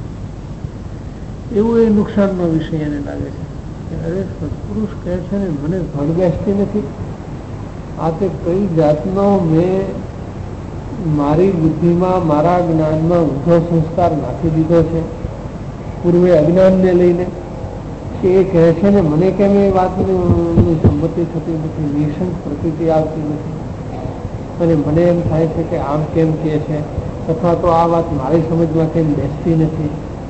S2: એવું એ નુકસાનનો વિષય એને લાગે છે કે અરે સત્પુરુષ કહે છે ને મને ઘડ બેસતી નથી. આ તે કઈ જાતનો મેં મારી બુદ્ધિમાં મારા જ્ઞાનમાં ઊંધો સંસ્કાર નાખી દીધો છે પૂર્વે અજ્ઞાનને લઈને, કે એ કહે છે ને મને કેમ એ વાતની સંમતિ થતી નથી, નિશંક પ્રતિક્રિ આવતી નથી, અને મને એમ થાય છે કે આમ કેમ કહે છે, અથવા તો આ વાત મારી સમજમાં કેમ બેસતી નથી.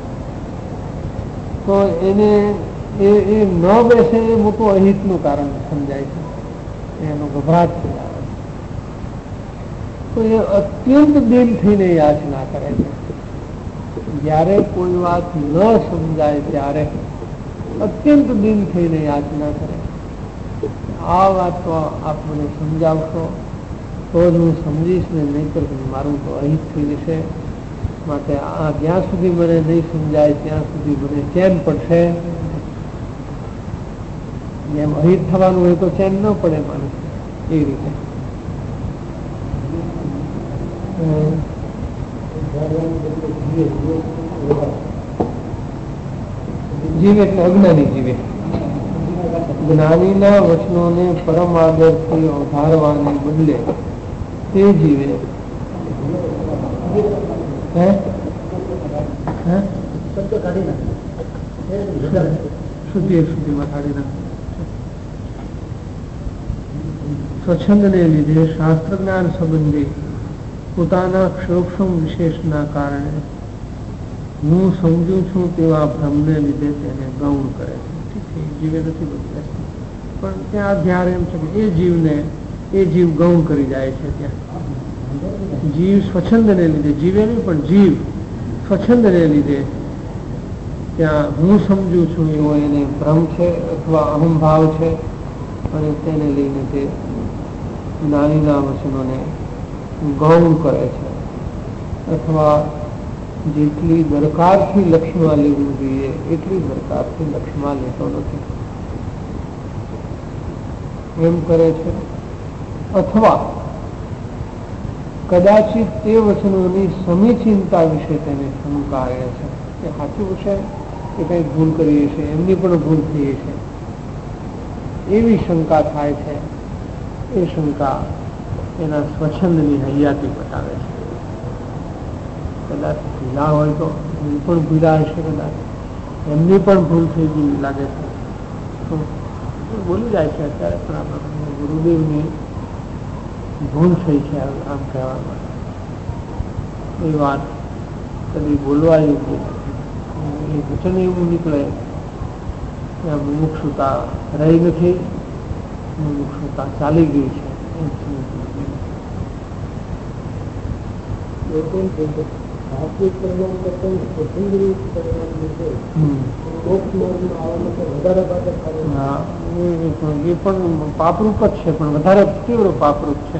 S2: તો એને એ એ ન બેસે એ મોટું અહિતનું કારણ સમજાય છે, એનો ગભરાટ થઈ આવે છે. તો એ અત્યંત દિલ થઈને યાચના કરે છે. જ્યારે કોઈ વાત ન સમજાય ત્યારે અત્યંત દિલ થઈને યાચના કરે, આ વાત તો આપ મને સમજાવશો તો જ હું સમજીશ ને, નહીંતર મારું તો અહિત થઈ જશે. માટે આ જ્યાં સુધી મને નહીં સમજાય ત્યાં સુધી મને ચેન પડશે. જેમ અહિત થવાનું હોય તો ચેન ન પડે માણસ, એ રીતે. જીવ એટલે અજ્ઞાની જીવે. જ્ઞાનીના વચનોને પરમ આદરથી વધારવાને બદલે તે જીવે હે સુધી સુધીમાં કાઢી નાખે. સ્વચ્છંદને લીધે શાસ્ત્ર જ્ઞાન સંબંધી પોતાના ક્ષોક્ષમ વિશેષના કારણે હું સમજુ છું તેવા ભ્રમને લીધે તેને ગૌણ કરે છે. જીવે નથી બધું, પણ ત્યાં ધ્યાન એમ છે કે એ જીવને એ જીવ ગૌણ કરી જાય છે. ત્યાં જીવ સ્વચ્છંદને લીધે, જીવે નહીં પણ જીવ સ્વચ્છંદને લીધે ત્યાં હું સમજુ છું એવો એને ભ્રમ છે અથવા અહંભાવ છે, અને તેને લઈને તે જ્ઞાનીના વચનોને ગૌણ કરે છે, અથવા જેટલી દરકારથી લક્ષ્યમાં લેવું જોઈએ એટલી દરકારથી લક્ષ્યમાં લેતો નથી એમ કરે છે. અથવા કદાચિત તે વચનોની સમીચીનતા વિશે તેને શંકા રહે છે કે સાચું છે કે કંઈક ભૂલ કરીએ છીએ, એમની પણ ભૂલ થઈ છે, એવી શંકા થાય છે. એ શંકા એના સ્વચ્છંદની હૈયાતી બતાવે છે. કદાચ ભૂલા હોય તો એ પણ ભૂલા હશે, કદાચ એમની પણ ભૂલ થઈ ગઈ લાગે છે તો બોલી જાય છે. અત્યારે પણ આપણે ગુરુદેવની ભૂલ થઈ છે આમ કહેવામાં, એ વાત કદી બોલવા યોગ્ય નથી. એ વચન એવું નીકળે કે આ મુમુક્ષુતા રહી નથી, મુમુક્ષુતા ચાલી ગઈ છે.
S3: આર્થિક પરિણામ કરતા સ્વતંત્ર પરિણામ લીધે મોક્ષ માર્ગમાં આવવા માટે વધારે પાછળ
S2: હા એ પણ પાપરૂપ જ છે, પણ વધારે તીવ્ર પાપરૂપ છે.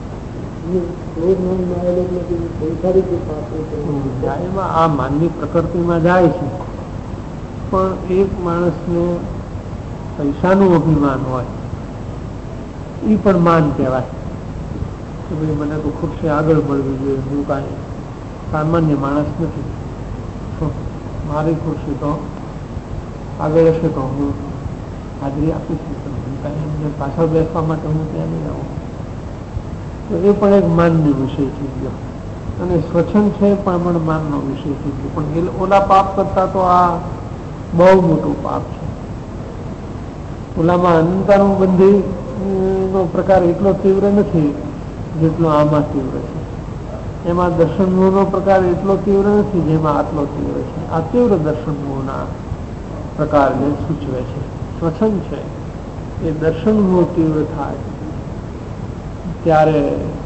S2: એમાં આ માનવી પ્રકૃતિમાં જાય છે, પણ એક માણસને પૈસાનું અભિમાન હોય એ પણ માન કહેવાય કે ભાઈ મને તો ખુરશી આગળ મળવી જોઈએ, હું કાંઈ સામાન્ય માણસ નથી, મારી ખુરશી તો આગળ હશે તો હું હાજરી આપીશ, હું કાંઈ એમને પાછળ બેસવા માટે હું ત્યાં નહીં આવું. તો એ પણ એક માનનો વિષય થઈ ગયો, અને સ્વચ્છંદ છે પણ પણ માનનો વિષય થઈ ગયો. પણ એ ઓલા પાપ કરતા તો આ બહુ મોટું પાપ છે. ઓલામાં અનંતાનું બંધી નો પ્રકાર એટલો તીવ્ર નથી જેટલો આમાં તીવ્ર છે. એમાં દર્શનનો પ્રકાર એટલો તીવ્ર નથી જેમાં આટલો તીવ્ર છે. આ તીવ્ર દર્શનના પ્રકારને સૂચવે છે. સ્વચ્છંદ છે એ દર્શનનો તીવ્ર થાય ત્યારે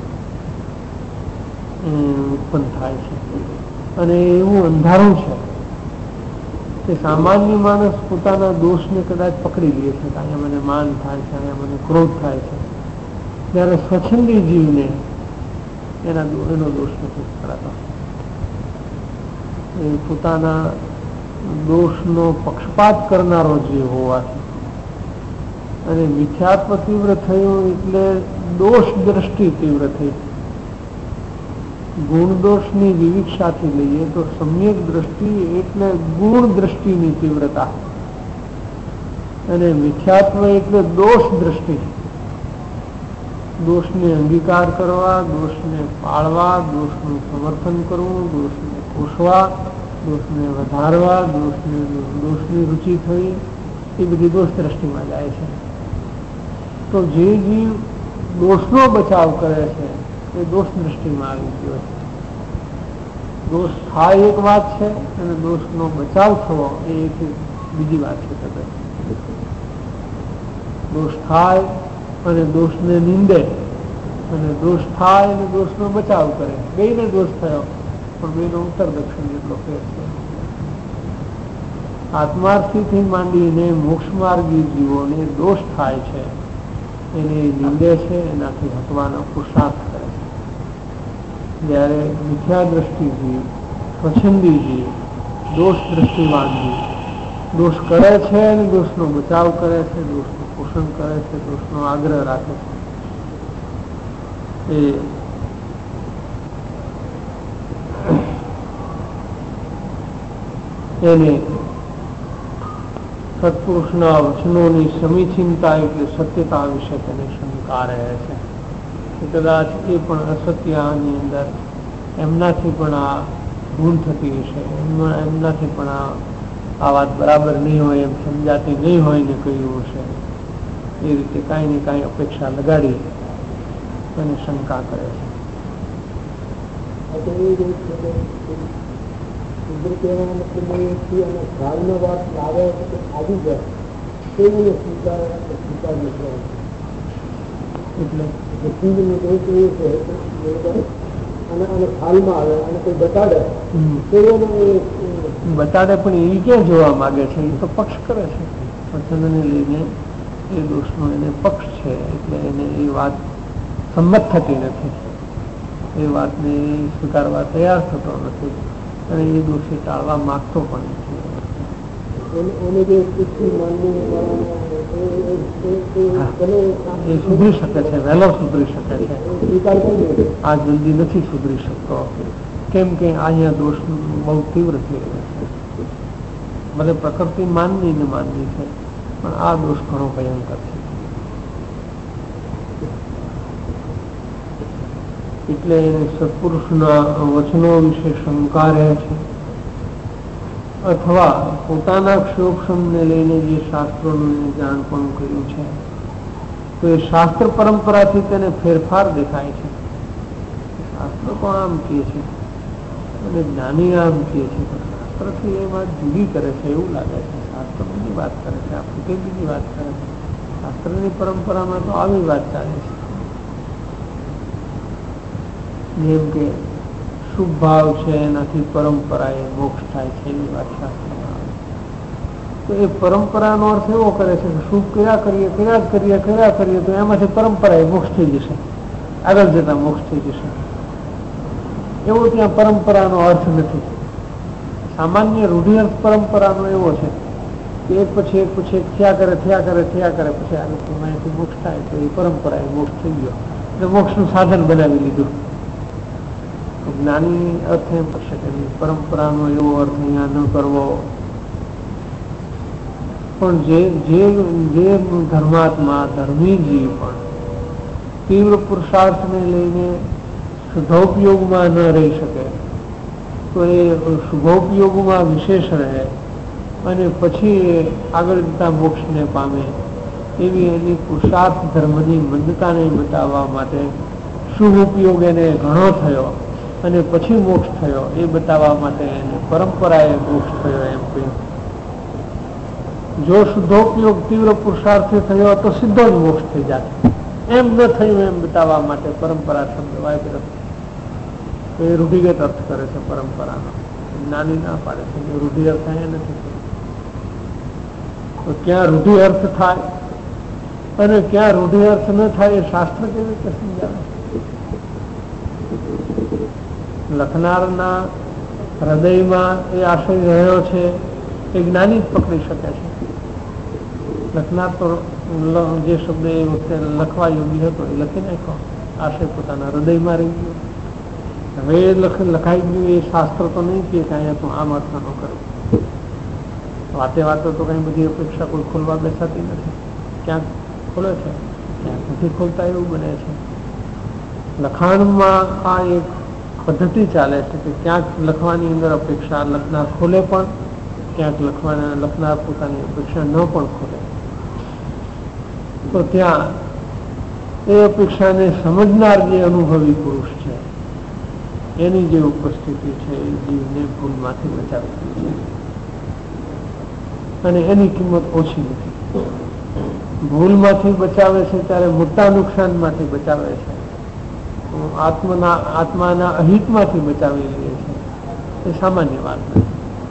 S2: ઉત્પન્ન થાય છે, અને એવું અંધારું છે કે સામાન્ય માણસ પોતાના દોષને કદાચ પકડી લે છે, અહીંયા મને માન થાય છે, અહીંયા મને ક્રોધ થાય છે, ત્યારે સ્વચ્છંદી જીવને એના એનો દોષ નથી પકડાતો. એ પોતાના દોષનો પક્ષપાત કરનારો જીવ હોવાથી, અને મિથ્યાત્વ તીવ્ર થયું એટલે દોષ દ્રષ્ટિ તીવ્ર થઈ. ગુણ દોષની વિવિક્ષાથી લઈએ તો સમ્યક દ્રષ્ટિ એટલે ગુણ દ્રષ્ટિની તીવ્રતા, અને મિથ્યાત્વ એટલે દોષ દ્રષ્ટિ. દોષને અંગીકાર કરવા, દોષને પાળવા, દોષનું સમર્થન કરવું, દોષને પોષવા, દોષને વધારવા, દોષને દોષની રુચિ થઈ, એ બધી દોષ દ્રષ્ટિમાં જાય છે. તો જે જીવ દોષનો બચાવ કરે છે એ દોષ દ્રષ્ટિમાં આવી ગયો છે. દોષ થાય એક વાત છે, અને દોષનો બચાવ થવો એ એક બીજી વાત છે. કદાચ દોષ થાય અને દોષને નિંદે, અને દોષ થાય અને દોષનો બચાવ કરે, બેને દોષ થયો પણ બેનો ઉત્તર દક્ષિણ જેટલો ફેર છે. આત્માર્થીથી માંડીને મોક્ષ માર્ગી જીવોને દોષ થાય છે, એને નિંદે છે, એનાથી હટવાનો પુરુષાર્થ કરે છે. જ્યારે મિથ્યા દ્રષ્ટિ જીવ, સ્વચ્છંદી જીવ, દોષ દ્રષ્ટિવાન જીવ દોષ કરે છે અને દોષનો બચાવ કરે છે, દોષનું પોષણ કરે છે, દોષનો આગ્રહ રાખે છે. એ એને સત્પુરુષના વચનોની સમીચિનતા એટલે સત્યતા વિશે તેને શંકા રહે છે કે કદાચ એ પણ અસત્યની અંદર એમનાથી પણ આ ભૂલ થતી હશે, એમનાથી પણ આ આ વાત બરાબર નહીં હોય, એમ સમજાતી નહીં હોય ને કહ્યું હશે. એ રીતે કાંઈ ને કાંઈ અપેક્ષા લગાડી અને શંકા કરે છે.
S3: ભાવનો વાત લાવે આવી જાય તેવું સ્વીકાર સ્વીકાર નથી.
S2: એટલે
S3: સિંહનું દોષ એવું છે અને અને હાલમાં આવે અને કોઈ બતાડે તેઓને
S2: બતાડે, પણ એ ક્યાં જોવા માંગે છે? એ તો પક્ષ કરે છે. વચનને લઈને એ દોષનો એને પક્ષ છે, એટલે એને એ વાત સંમત થતી નથી, એ વાતને સ્વીકારવા તૈયાર થતો નથી, અને એ દોષે ટાળવા માંગતો પણ નથી. એ સુધરી શકે છે, વહેલો સુધરી શકે છે. આ જલ્દી નથી સુધરી શકતો, કેમ કે અહીંયા દોષ બહુ તીવ્ર થઈ રહ્યો છે. ભલે પ્રકૃતિ માનની ને માનની છે, પણ આ દોષ ઘણો ભયંકર છે. એટલે એને સત્પુરુષના વચનો વિશે શંકા રહે છે, અથવા પોતાના ક્ષોક્ષમને લઈને જે શાસ્ત્રોનું જાણ પણ કર્યું છે તો એ શાસ્ત્ર પરંપરાથી તેને ફેરફાર દેખાય છે. શાસ્ત્ર તો આમ કહે છે અને જ્ઞાની આમ કહે છે, પણ શાસ્ત્ર શાસ્ત્રથી એ વાત જુદી કરે છે એવું લાગે છે. શાસ્ત્ર બીજી વાત કરે છે, આપણે કઈ બીજી વાત કરે છે. શાસ્ત્રની પરંપરામાં તો આવી વાત ચાલે છે. જેમ કે શુભ ભાવ છે એનાથી પરંપરા એ મોક્ષ થાય છે એવી વાત શાસ્ત્રમાં આવે. તો એ પરંપરાનો અર્થ એવો કરે છે કે શુભ કર્યા કરીએ કર્યા કરીએ કર્યા કરીએ તો એમાંથી પરંપરા એ મોક્ષ થઈ જશે, આગળ જતા મોક્ષ થઈ જશે, એવો ત્યાં પરંપરાનો અર્થ નથી. સામાન્ય રૂઢિઅર્થ પરંપરાનો એવો છે કે એક પછી એક પછી એક થયા કરે થયા કરે થયા કરે પછી આગળ અહીંથી મોક્ષ થાય તો એ પરંપરા એ મોક્ષ થઈ ગયો એટલે મોક્ષનું સાધન બનાવી લીધું. જ્ઞાની અર્થ એમ કરશે કે પરંપરાનો એવો અર્થ અહીંયા ન કરવો. પણ જે જે જે ધર્માત્મા ધર્મી જીવ પણ તીવ્ર પુરુષાર્થને લઈને શુભોપયોગમાં ન રહી શકે તો એ શુભોપયોગમાં વિશેષ રહે અને પછી એ આગળ જતા મોક્ષને પામે એવી એની પુરુષાર્થ ધર્મની મંદતાને બતાવવા માટે શુભ ઉપયોગ એને ઘણો થયો અને પછી મોક્ષ થયો એ બતાવવા માટે એને પરંપરાએ મોક્ષ થયો એમ કહ્યું. જો શુદ્ધોપયોગ તીવ્ર પુરુષાર્થે થયો તો સીધો જ મોક્ષ થઈ જાય. એમ ન થયું એમ બતાવવા માટે પરંપરા શબ્દ વાપર્યો તો એ રૂઢિગત અર્થ કરે છે પરંપરાનો. જ્ઞાની ના પાડે છે કે રૂઢિ અર્થ અહીંયા નથી. તો ક્યાં રૂઢિ અર્થ થાય અને ક્યાં રૂઢિ અર્થ ન થાય એ શાસ્ત્ર કેવી રીતે સમજાવે? લખનારના હૃદયમાં એ આશય રહ્યો છે એ જ્ઞાની જ પકડી શકે છે. લખનાર તો જે શબ્દ એ વખતે લખવા યોગ્ય હતો એ લખી નાખ્યો, આશય પોતાના હૃદયમાં રહી ગયો. હવે એ લખાઈ ગયું એ શાસ્ત્ર તો નહીં કે અહીંયા તું આમ અર્થ ન કરું. વાતે વાતો તો કઈ બધી અપેક્ષા કોઈ ખોલવા બેસાતી નથી. ક્યાંક ખોલે છે ક્યાંક નથી ખોલતા એવું બને છે. લખાણમાં આ એક પદ્ધતિ ચાલે છે કે ક્યાંક લખવાની અંદર અપેક્ષા લખનાર ખોલે પણ ક્યાંક લખવાના લખનાર પોતાની અપેક્ષા ન પણ ખોલે. તો ત્યાં એ અપેક્ષાને સમજનાર જે અનુભવી પુરુષ છે એની જે ઉપસ્થિતિ છે એ જીવને ભૂલમાંથી બચાવી છે અને એની કિંમત ઓછી નથી. ભૂલમાંથી બચાવે છે ત્યારે મોટા નુકસાનમાંથી બચાવે છે, આત્મના આત્માના અહિતમાંથી બચાવી લે છે. એ સામાન્ય વાત નથી.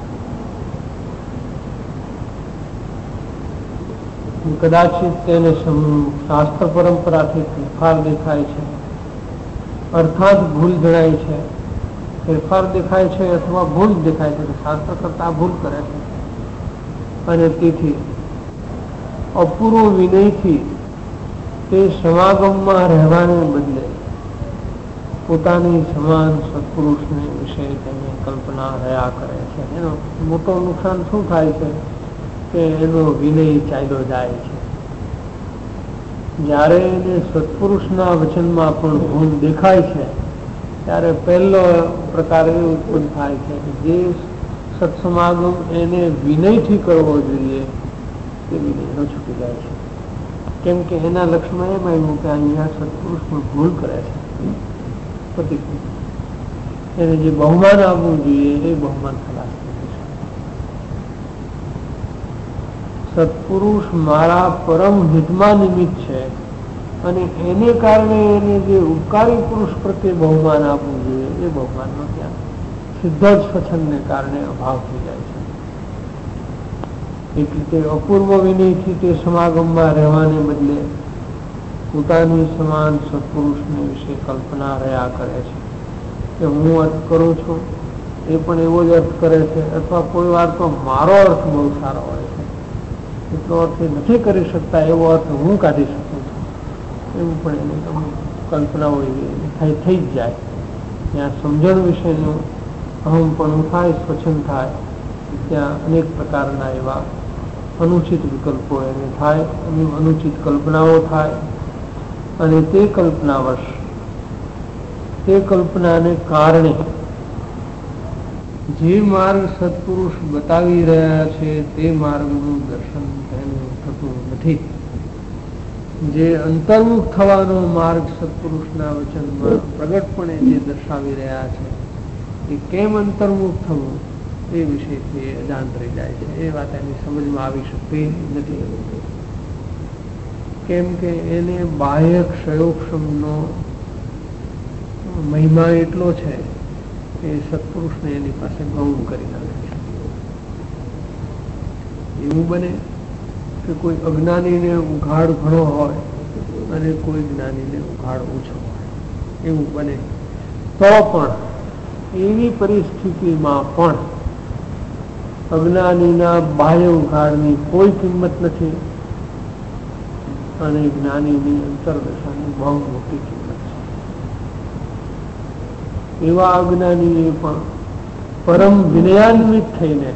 S2: કદાચિત તેને શાસ્ત્ર પરંપરાથી ફેરફાર દેખાય છે, અર્થાત ભૂલ જણાય છે. ફેરફાર દેખાય છે અથવા ભૂલ દેખાય છે, શાસ્ત્ર કરતા ભૂલ કરે છે અને તેથી અપૂર્વ વિનયથી તે સમાગમમાં રહેવાને બદલે પોતાની સમાન સત્પુરુષને વિશે તેની કલ્પના રહ્યા કરે છે. એનો મોટો નુકસાન શું થાય છે કે એનો વિનય ચાલ્યો જાય છે. જ્યારે એને સત્પુરુષના વચનમાં પણ ભૂલ દેખાય છે ત્યારે પહેલો પ્રકાર એ ઉત્પન્ન થાય છે કે જે સત્સમાગમ એને વિનયથી કરવો જોઈએ તે વિનયનો છૂટી જાય છે. કેમ કે એના લક્ષ્યમાં એમ આવ્યું કે અહીંયા સત્પુરુષ પણ ભૂલ કરે છે. એને જે બહુમાન આપવું જોઈએ એ બહુમાન ખલાસ થઈ જશે. સત્પુરુષ મારા પરમ હિતમાં નિમિત્ત છે અને એને કારણે એને જે ઉપકારી પુરુષ પ્રત્યે બહુમાન આપવું જોઈએ એ બહુમાનનો ત્યાં સિદ્ધ જ સ્વચ્છંદને કારણે અભાવ થઈ જાય છે. એક રીતે અપૂર્વ વિનયથી તે સમાગમમાં રહેવાને બદલે પોતાની સમાન સત્પુરુષને વિશે કલ્પના રહ્યા કરે છે કે હું અર્થ કરું છું એ પણ એવો જ અર્થ કરે છે, અથવા કોઈ વાર તો મારો અર્થ બહુ સારો હોય છે, એટલો અર્થ નથી કરી શકતા એવો અર્થ હું કાઢી શકું છું, એવું પણ એની કલ્પના હોય થાય થઈ જ જાય. ત્યાં સમજણ વિશેનું અહમ પણ થાય, સ્વચ્છંદ થાય, ત્યાં અનેક પ્રકારના એવા અનુચિત વિકલ્પો એને થાય અને અનુચિત કલ્પનાઓ થાય અને તે કલ્પનાવશ તે કલ્પનાને કારણે જે માર્ગ સત્પુરુષ બતાવી રહ્યા છે તે માર્ગનું દર્શન તેનું થતું નથી. જે અંતર્મુખ થવાનો માર્ગ સત્પુરુષના વચનમાં પ્રગટપણે જે દર્શાવી રહ્યા છે એ કેમ અંતર્મુખ થવું એ વિષયથી અજાણ રહી જાય છે. એ વાત એની સમજમાં આવી શકતી નથી, કેમ કે એને બાહ્ય ક્ષયોક્ષમનો મહિમા એટલો છે કે સત્પુરુષને એની પાસે ગૌણ કરી નાખે છે. એવું બને કે કોઈ અજ્ઞાનીને ઉઘાડ ઘણો હોય અને કોઈ જ્ઞાનીને ઉઘાડ ઓછો હોય, એવું બને તો પણ એવી પરિસ્થિતિમાં પણ અજ્ઞાનીના બાહ્ય ઉઘાડની કોઈ કિંમત નથી અને જ્ઞાનીની અંતરદશાની બહુ મોટી કિંમત છે. એવા અજ્ઞાનીએ પણ પરમ વિનયાન્વિત થઈને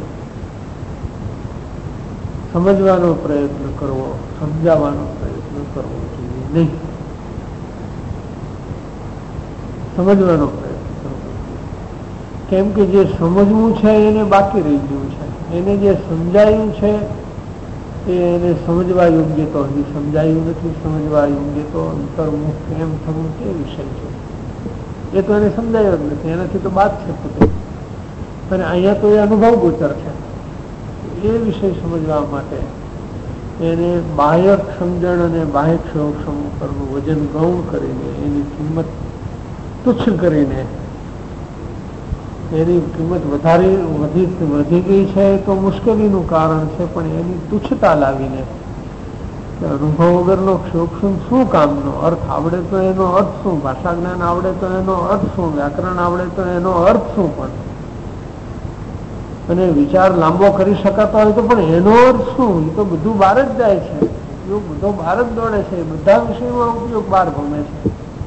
S2: સમજવાનો પ્રયત્ન કરવો, સમજાવવાનો પ્રયત્ન કરવો જોઈએ નહીં. સમજવાનો પ્રયત્ન કરવો, કેમ કે જે સમજવું છે એને બાકી રહી ગયું છે. એને જે સમજાયું છે એને સમજવા યોગ્ય તો હજી સમજાયું નથી. સમજવા યોગ્ય તો અંતર્મુખ કેમ થવું તે વિષય છે. એ તો એને સમજાયો જ નથી, એનાથી તો બાદ છે પોતે. અને અહીંયા તો એ અનુભવ ગોચર છે. એ વિષય સમજવા માટે એને બાહ્ય સમજણ અને બાહ્ય ક્ષયોક્ષમ ઉપરનું વજન ગૌણ કરીને એની કિંમત તુચ્છ કરીને એની કિંમત વધારી વધી વધી ગઈ છે તો મુશ્કેલીનું કારણ છે, પણ એની તુચ્છતા લાવીને અનુભવ વગરનો ક્ષયોક્ષમ શું કામનો, અર્થ આવડે તો એનો અર્થ શું, ભાષા જ્ઞાન આવડે તો એનો અર્થ શું, વ્યાકરણ આવડે તો એનો અર્થ શું, પણ અને વિચાર લાંબો કરી શકાતો હોય તો પણ એનો અર્થ શું, એ તો બધું બહાર જ જાય છે. ઉપયોગ બધો બહાર જ દોડે છે. બધા વિષયમાં ઉપયોગ બહાર ભમે છે.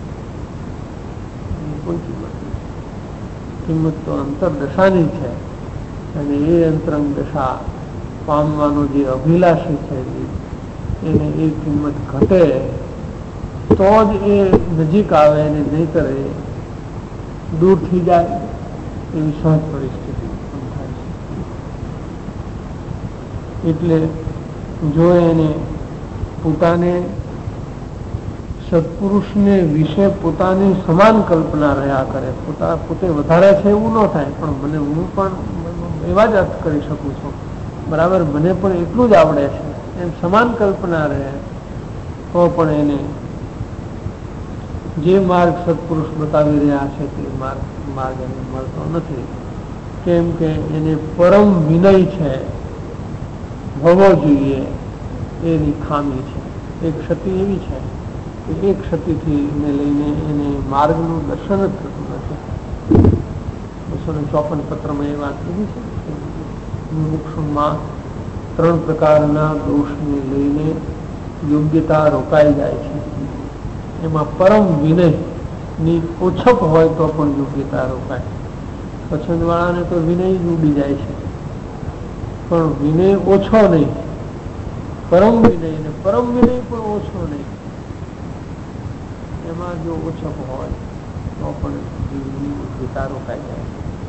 S2: કોઈ કિંમત નથી. કિંમત તો અંતરદશાની છે. અને એ અંતરંગ દશા પામવાનો જે અભિલાષી છે એને એ કિંમત ઘટે તો જ એ નજીક આવે અને નહીતર એ દૂર થઈ જાય એવી સહજ પરિસ્થિતિ થાય છે. એટલે જો એને પોતાને સત્પુરુષને વિશે પોતાની સમાન કલ્પના રહ્યા કરે, પોતા પોતે વધારે છે એવું ન થાય, પણ મને હું પણ એવા જ અર્થ કરી શકું છું, બરાબર મને પણ એટલું જ આવડે છે એમ સમાન કલ્પના રહે તો પણ એને જે માર્ગ સત્પુરુષ બતાવી રહ્યા છે તે માર્ગ માર્ગ એને મળતો નથી. કેમ કે એને પરમ વિનય છે હોવો જોઈએ એની ખામી છે. એક ક્ષતિ એવી છે કે એક ક્ષતિથી એને લઈને એને માર્ગનું દર્શન જ થતું નથી. બસો ને ચોપન પત્રમાં એ વાત કીધી છે કે મુમુક્ષુમાં ત્રણ પ્રકારના દોષને લઈને યોગ્યતા રોકાઈ જાય છે. એમાં પરમ વિનયની ઓછપ હોય તો પણ યોગ્યતા રોકાય. પસંદવાળાને તો વિનય જ ઉડી જાય છે, પણ વિનય ઓછો નહીં, પરમ વિનય ને પરમ વિનય પણ ઓછો નહીં, એમાં જો ઓછપ હોય તો પણ જીવની યોગ્યતા રોકાઈ જાય.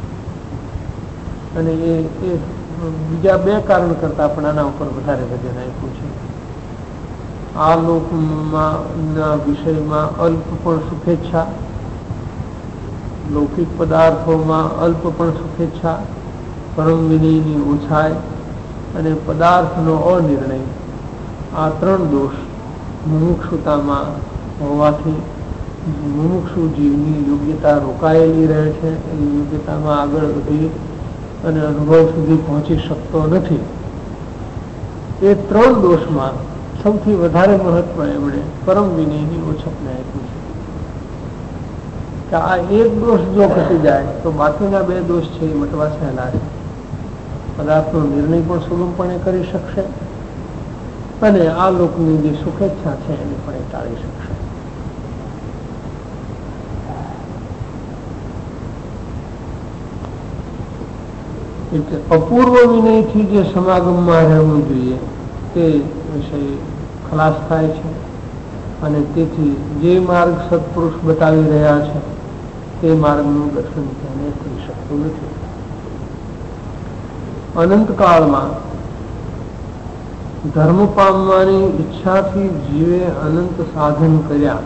S2: અને એ એ બીજા બે કારણ કરતા પણ આના ઉપર વધારે વજન આપ્યું છે. આ લોકના વિષયમાં અલ્પ પણ સુખેચ્છા, લૌકિક પદાર્થોમાં અલ્પ પણ સુખેચ્છા, પરમ વિનયની ઓછાઈ અને પદાર્થનો અનિર્ણય, આ ત્રણ દોષ મુમુક્ષુતામાં હોવાથી મુમુક્ષુ જીવની યોગ્યતા રોકાયેલી રહે છે. એ યોગ્યતામાં આગળ વધી અને અનુભવ સુધી પહોંચી શકતો નથી. એ ત્રણ દોષમાં સૌથી વધારે મહત્વ એમણે પરમ વિનયની ઓછપને આપ્યું છે કે આ એક દોષ જો ઘટી જાય તો બાકીના બે દોષ છે એ મટવા સહેલા છે. પદાર્થનો નિર્ણય પણ સુગમપણે કરી શકશે અને આ લોકની જે સુખેચ્છા છે એને પણ એ ટાળી શકશે. એટલે અપૂર્વ વિનયથી જે સમાગમમાં રહેવું જોઈએ તે વિષય ખલાસ થાય છે અને તેથી જે માર્ગ સત્પુરુષ બતાવી રહ્યા છે તે માર્ગનું દર્શન તેને થઈ શકતું નથી. અનંતકાળમાં ધર્મ પામવાની ઈચ્છાથી જીવે અનંત સાધન કર્યા,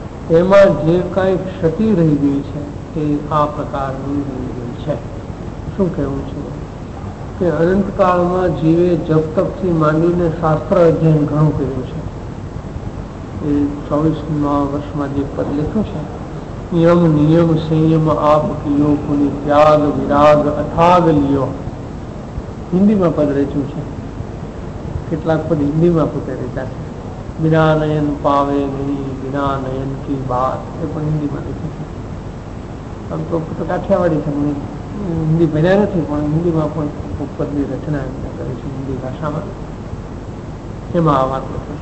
S2: એમાં જે કાંઈ ક્ષતિ રહી ગઈ છે તે આ પ્રકારની રહી ગઈ છે. શું કહેવું છે કે અનંતકાળમાં જીવે જપ તપથી માંડીને શાસ્ત્ર અધ્યયન ઘણું કર્યું છે. એ ચોવીસમા વર્ષમાં જે પદ લખ્યું છે, યમ નિયમ સંયમ આપ કિયો પુનિ ત્યાગ વિરાગ અથાગ લિયો, હિન્દીમાં પદ રચ્યું છે. કેટલાક પદ હિન્દીમાં પોતે રચ્યા છે. બિના નયન પાવે નહીં બિના નયન કી બાત, એ પણ હિન્દીમાં લખ્યું છે. આમ તો કાઠિયાવાડી છે, હિન્દી ભણ્યા નથી, પણ હિન્દીમાં પણ પદની રચના એમને કરી છે હિન્દી ભાષામાં. એમાં આ વાત લખી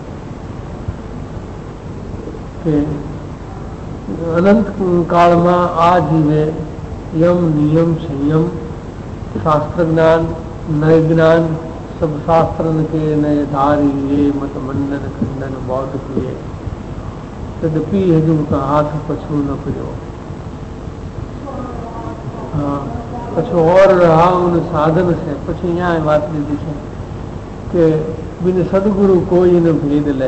S2: છે કે અનંત કાળમાં આ જીવે યમ નિયમ સંયમ શાસ્ત્ર જ્ઞાન નય જ્ઞાન सब शास्त्र के नए धारी ये मत मंडन खंडन बौद्ध किए तदपि हजू का हाथ पछू न કર્યો. હા, પછી ઓર રાવણ સાધન છે. પછી અહીંયા વાત લીધી છે કે બિન સદગુરુ કોઈ ન ભેદ લહે,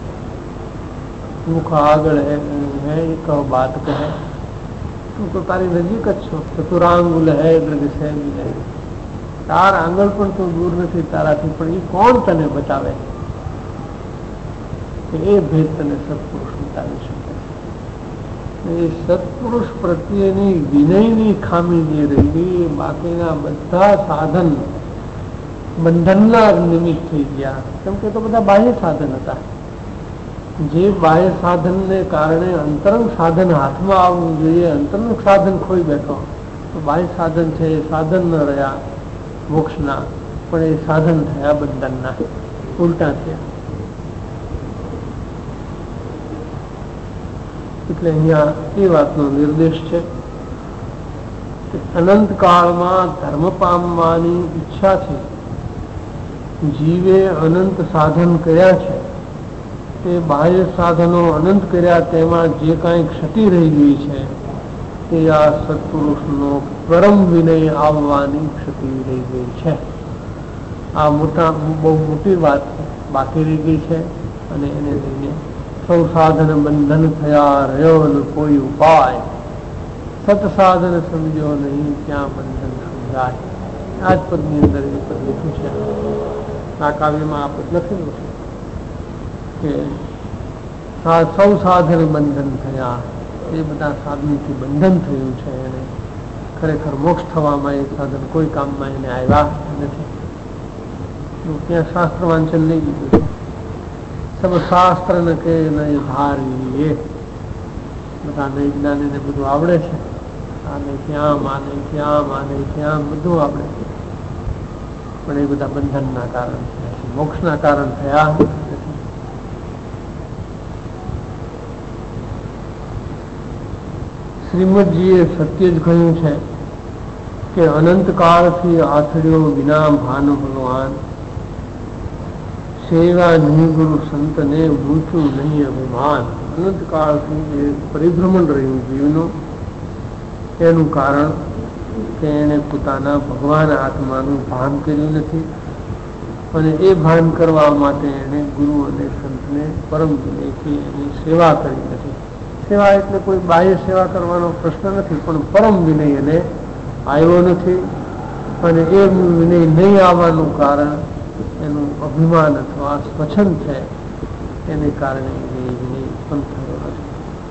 S2: મુખ આગળ હે હે કહો બાત કહે, તું તો તારી નજીક જ છો. ચતુરાંગુલ હે ગ્રગ છે મિલે, તાર આંગળ પણ તો દૂર નથી તારાથી, પણ એ કોણ તને બચાવે? એ ભેદ તને સત્પુરુષ બતાવી શકે. એ સત્પુરુષ પ્રત્યેની વિનયની ખામી જે રહી, બાકીના બધા સાધન બંધનના નિમિત્ત થઈ ગયા. કેમ કે તો બધા બાહ્ય સાધન હતા. જે બાહ્ય સાધનને કારણે અંતરંગ સાધન હાથમાં આવવું જોઈએ, અંતરંગ સાધન ખોઈ બેઠો, તો બાહ્ય સાધન છે એ સાધન ન રહ્યા મોક્ષના, પણ એ સાધન થયા બંધનના, ઉલટા થયા. એટલે અહીંયા એ વાતનો નિર્દેશ છે કે અનંત કાળમાં ધર્મ પામવાની ઈચ્છાથી જીવે અનંત સાધન કર્યા છે. તે બાહ્ય સાધનો અનંત કર્યા, તેમાં જે કાંઈ ક્ષતિ રહી ગઈ છે તે આ સત્પુરુષનો પરમ વિનય આવવાની ક્ષતિ રહી ગઈ છે. આ મોટા બહુ મોટી વાત બાકી રહી ગઈ છે, અને એને લઈને સૌ સાધન બંધન થયા રહ્યો ન કોઈ ઉપાય, સત સાધન સમજો નહીં ત્યાં બંધન સમજાય. આ જ પદની અંદર એ પદ લખ્યું છે. આ કાવ્યમાં આ પદ લખેલું છે કે સૌ સાધન બંધન થયા, એ બધા સાધનથી બંધન થયું છે. એને ખરેખર મોક્ષ થવામાં એ સાધન કોઈ કામમાં એને આવ્યા નથી. ત્યાં શાસ્ત્ર વાંચન લઈ લીધું છે. સબ શાસ્ત્ર ન કે નય ધારી, એ બધા નય જ્ઞાનીને બધું આવડે છે. આને ક્યાં માને ક્યાં માને ક્યાં બધું આવડે છે, પણ એ બધા બંધનના કારણ થયા, મોક્ષના કારણ થયા નથી. શ્રીમદજીએ સત્ય જ કહ્યું છે કે અનંત કાળથી આથડ્યો વિના ભાન ભગવાન, સેવા નહીં ગુરુ સંતને ભૂખ્યું નહીં અભિમાન. અનંત કાળથી જે પરિભ્રમણ રહ્યું જીવનું, એનું કારણ કે એને પોતાના ભગવાન આત્માનું ભાન કર્યું નથી, અને એ ભાન કરવા માટે એને ગુરુ અને સંતને પરમ વિનયથી એની સેવા કરી નથી. સેવા એટલે કોઈ બાહ્ય સેવા કરવાનો પ્રશ્ન નથી, પણ પરમ વિનય એને આવ્યો નથી. અને એ વિનય નહીં આવવાનું કારણ એનું અભિમાન અથવા સ્વચ્છંદ છે, એને કારણે એ વિનય ઉત્પન્ન થયો નથી.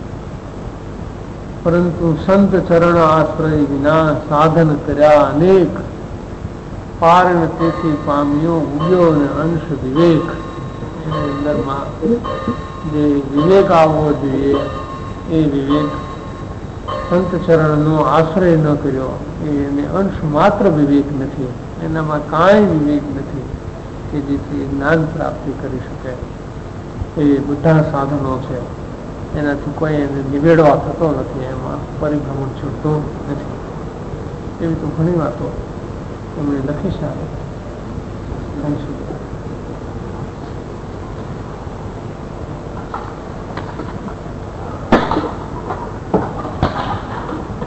S2: પરંતુ સંત ચરણ આશ્રય વિના સાધન કર્યા અનેક, પારણ તેથી પામ્યો ઉગ્યો ને અંશ વિવેક. એની અંદરમાં જે વિવેક આવવો જોઈએ એ વિવેક, સંત ચરણનો આશ્રય ન કર્યો, એને અંશ માત્ર વિવેક નથી, એનામાં કાંઈ વિવેક નથી કે જેથી જ્ઞાન પ્રાપ્તિ કરી શકે. એ બધા સાધનો છે, એનાથી કોઈ એને નિવેડવા થતો નથી, એમાં પરિભ્રમણ છૂટતું નથી. એવી તો ઘણી વાતો એમણે લખી છે.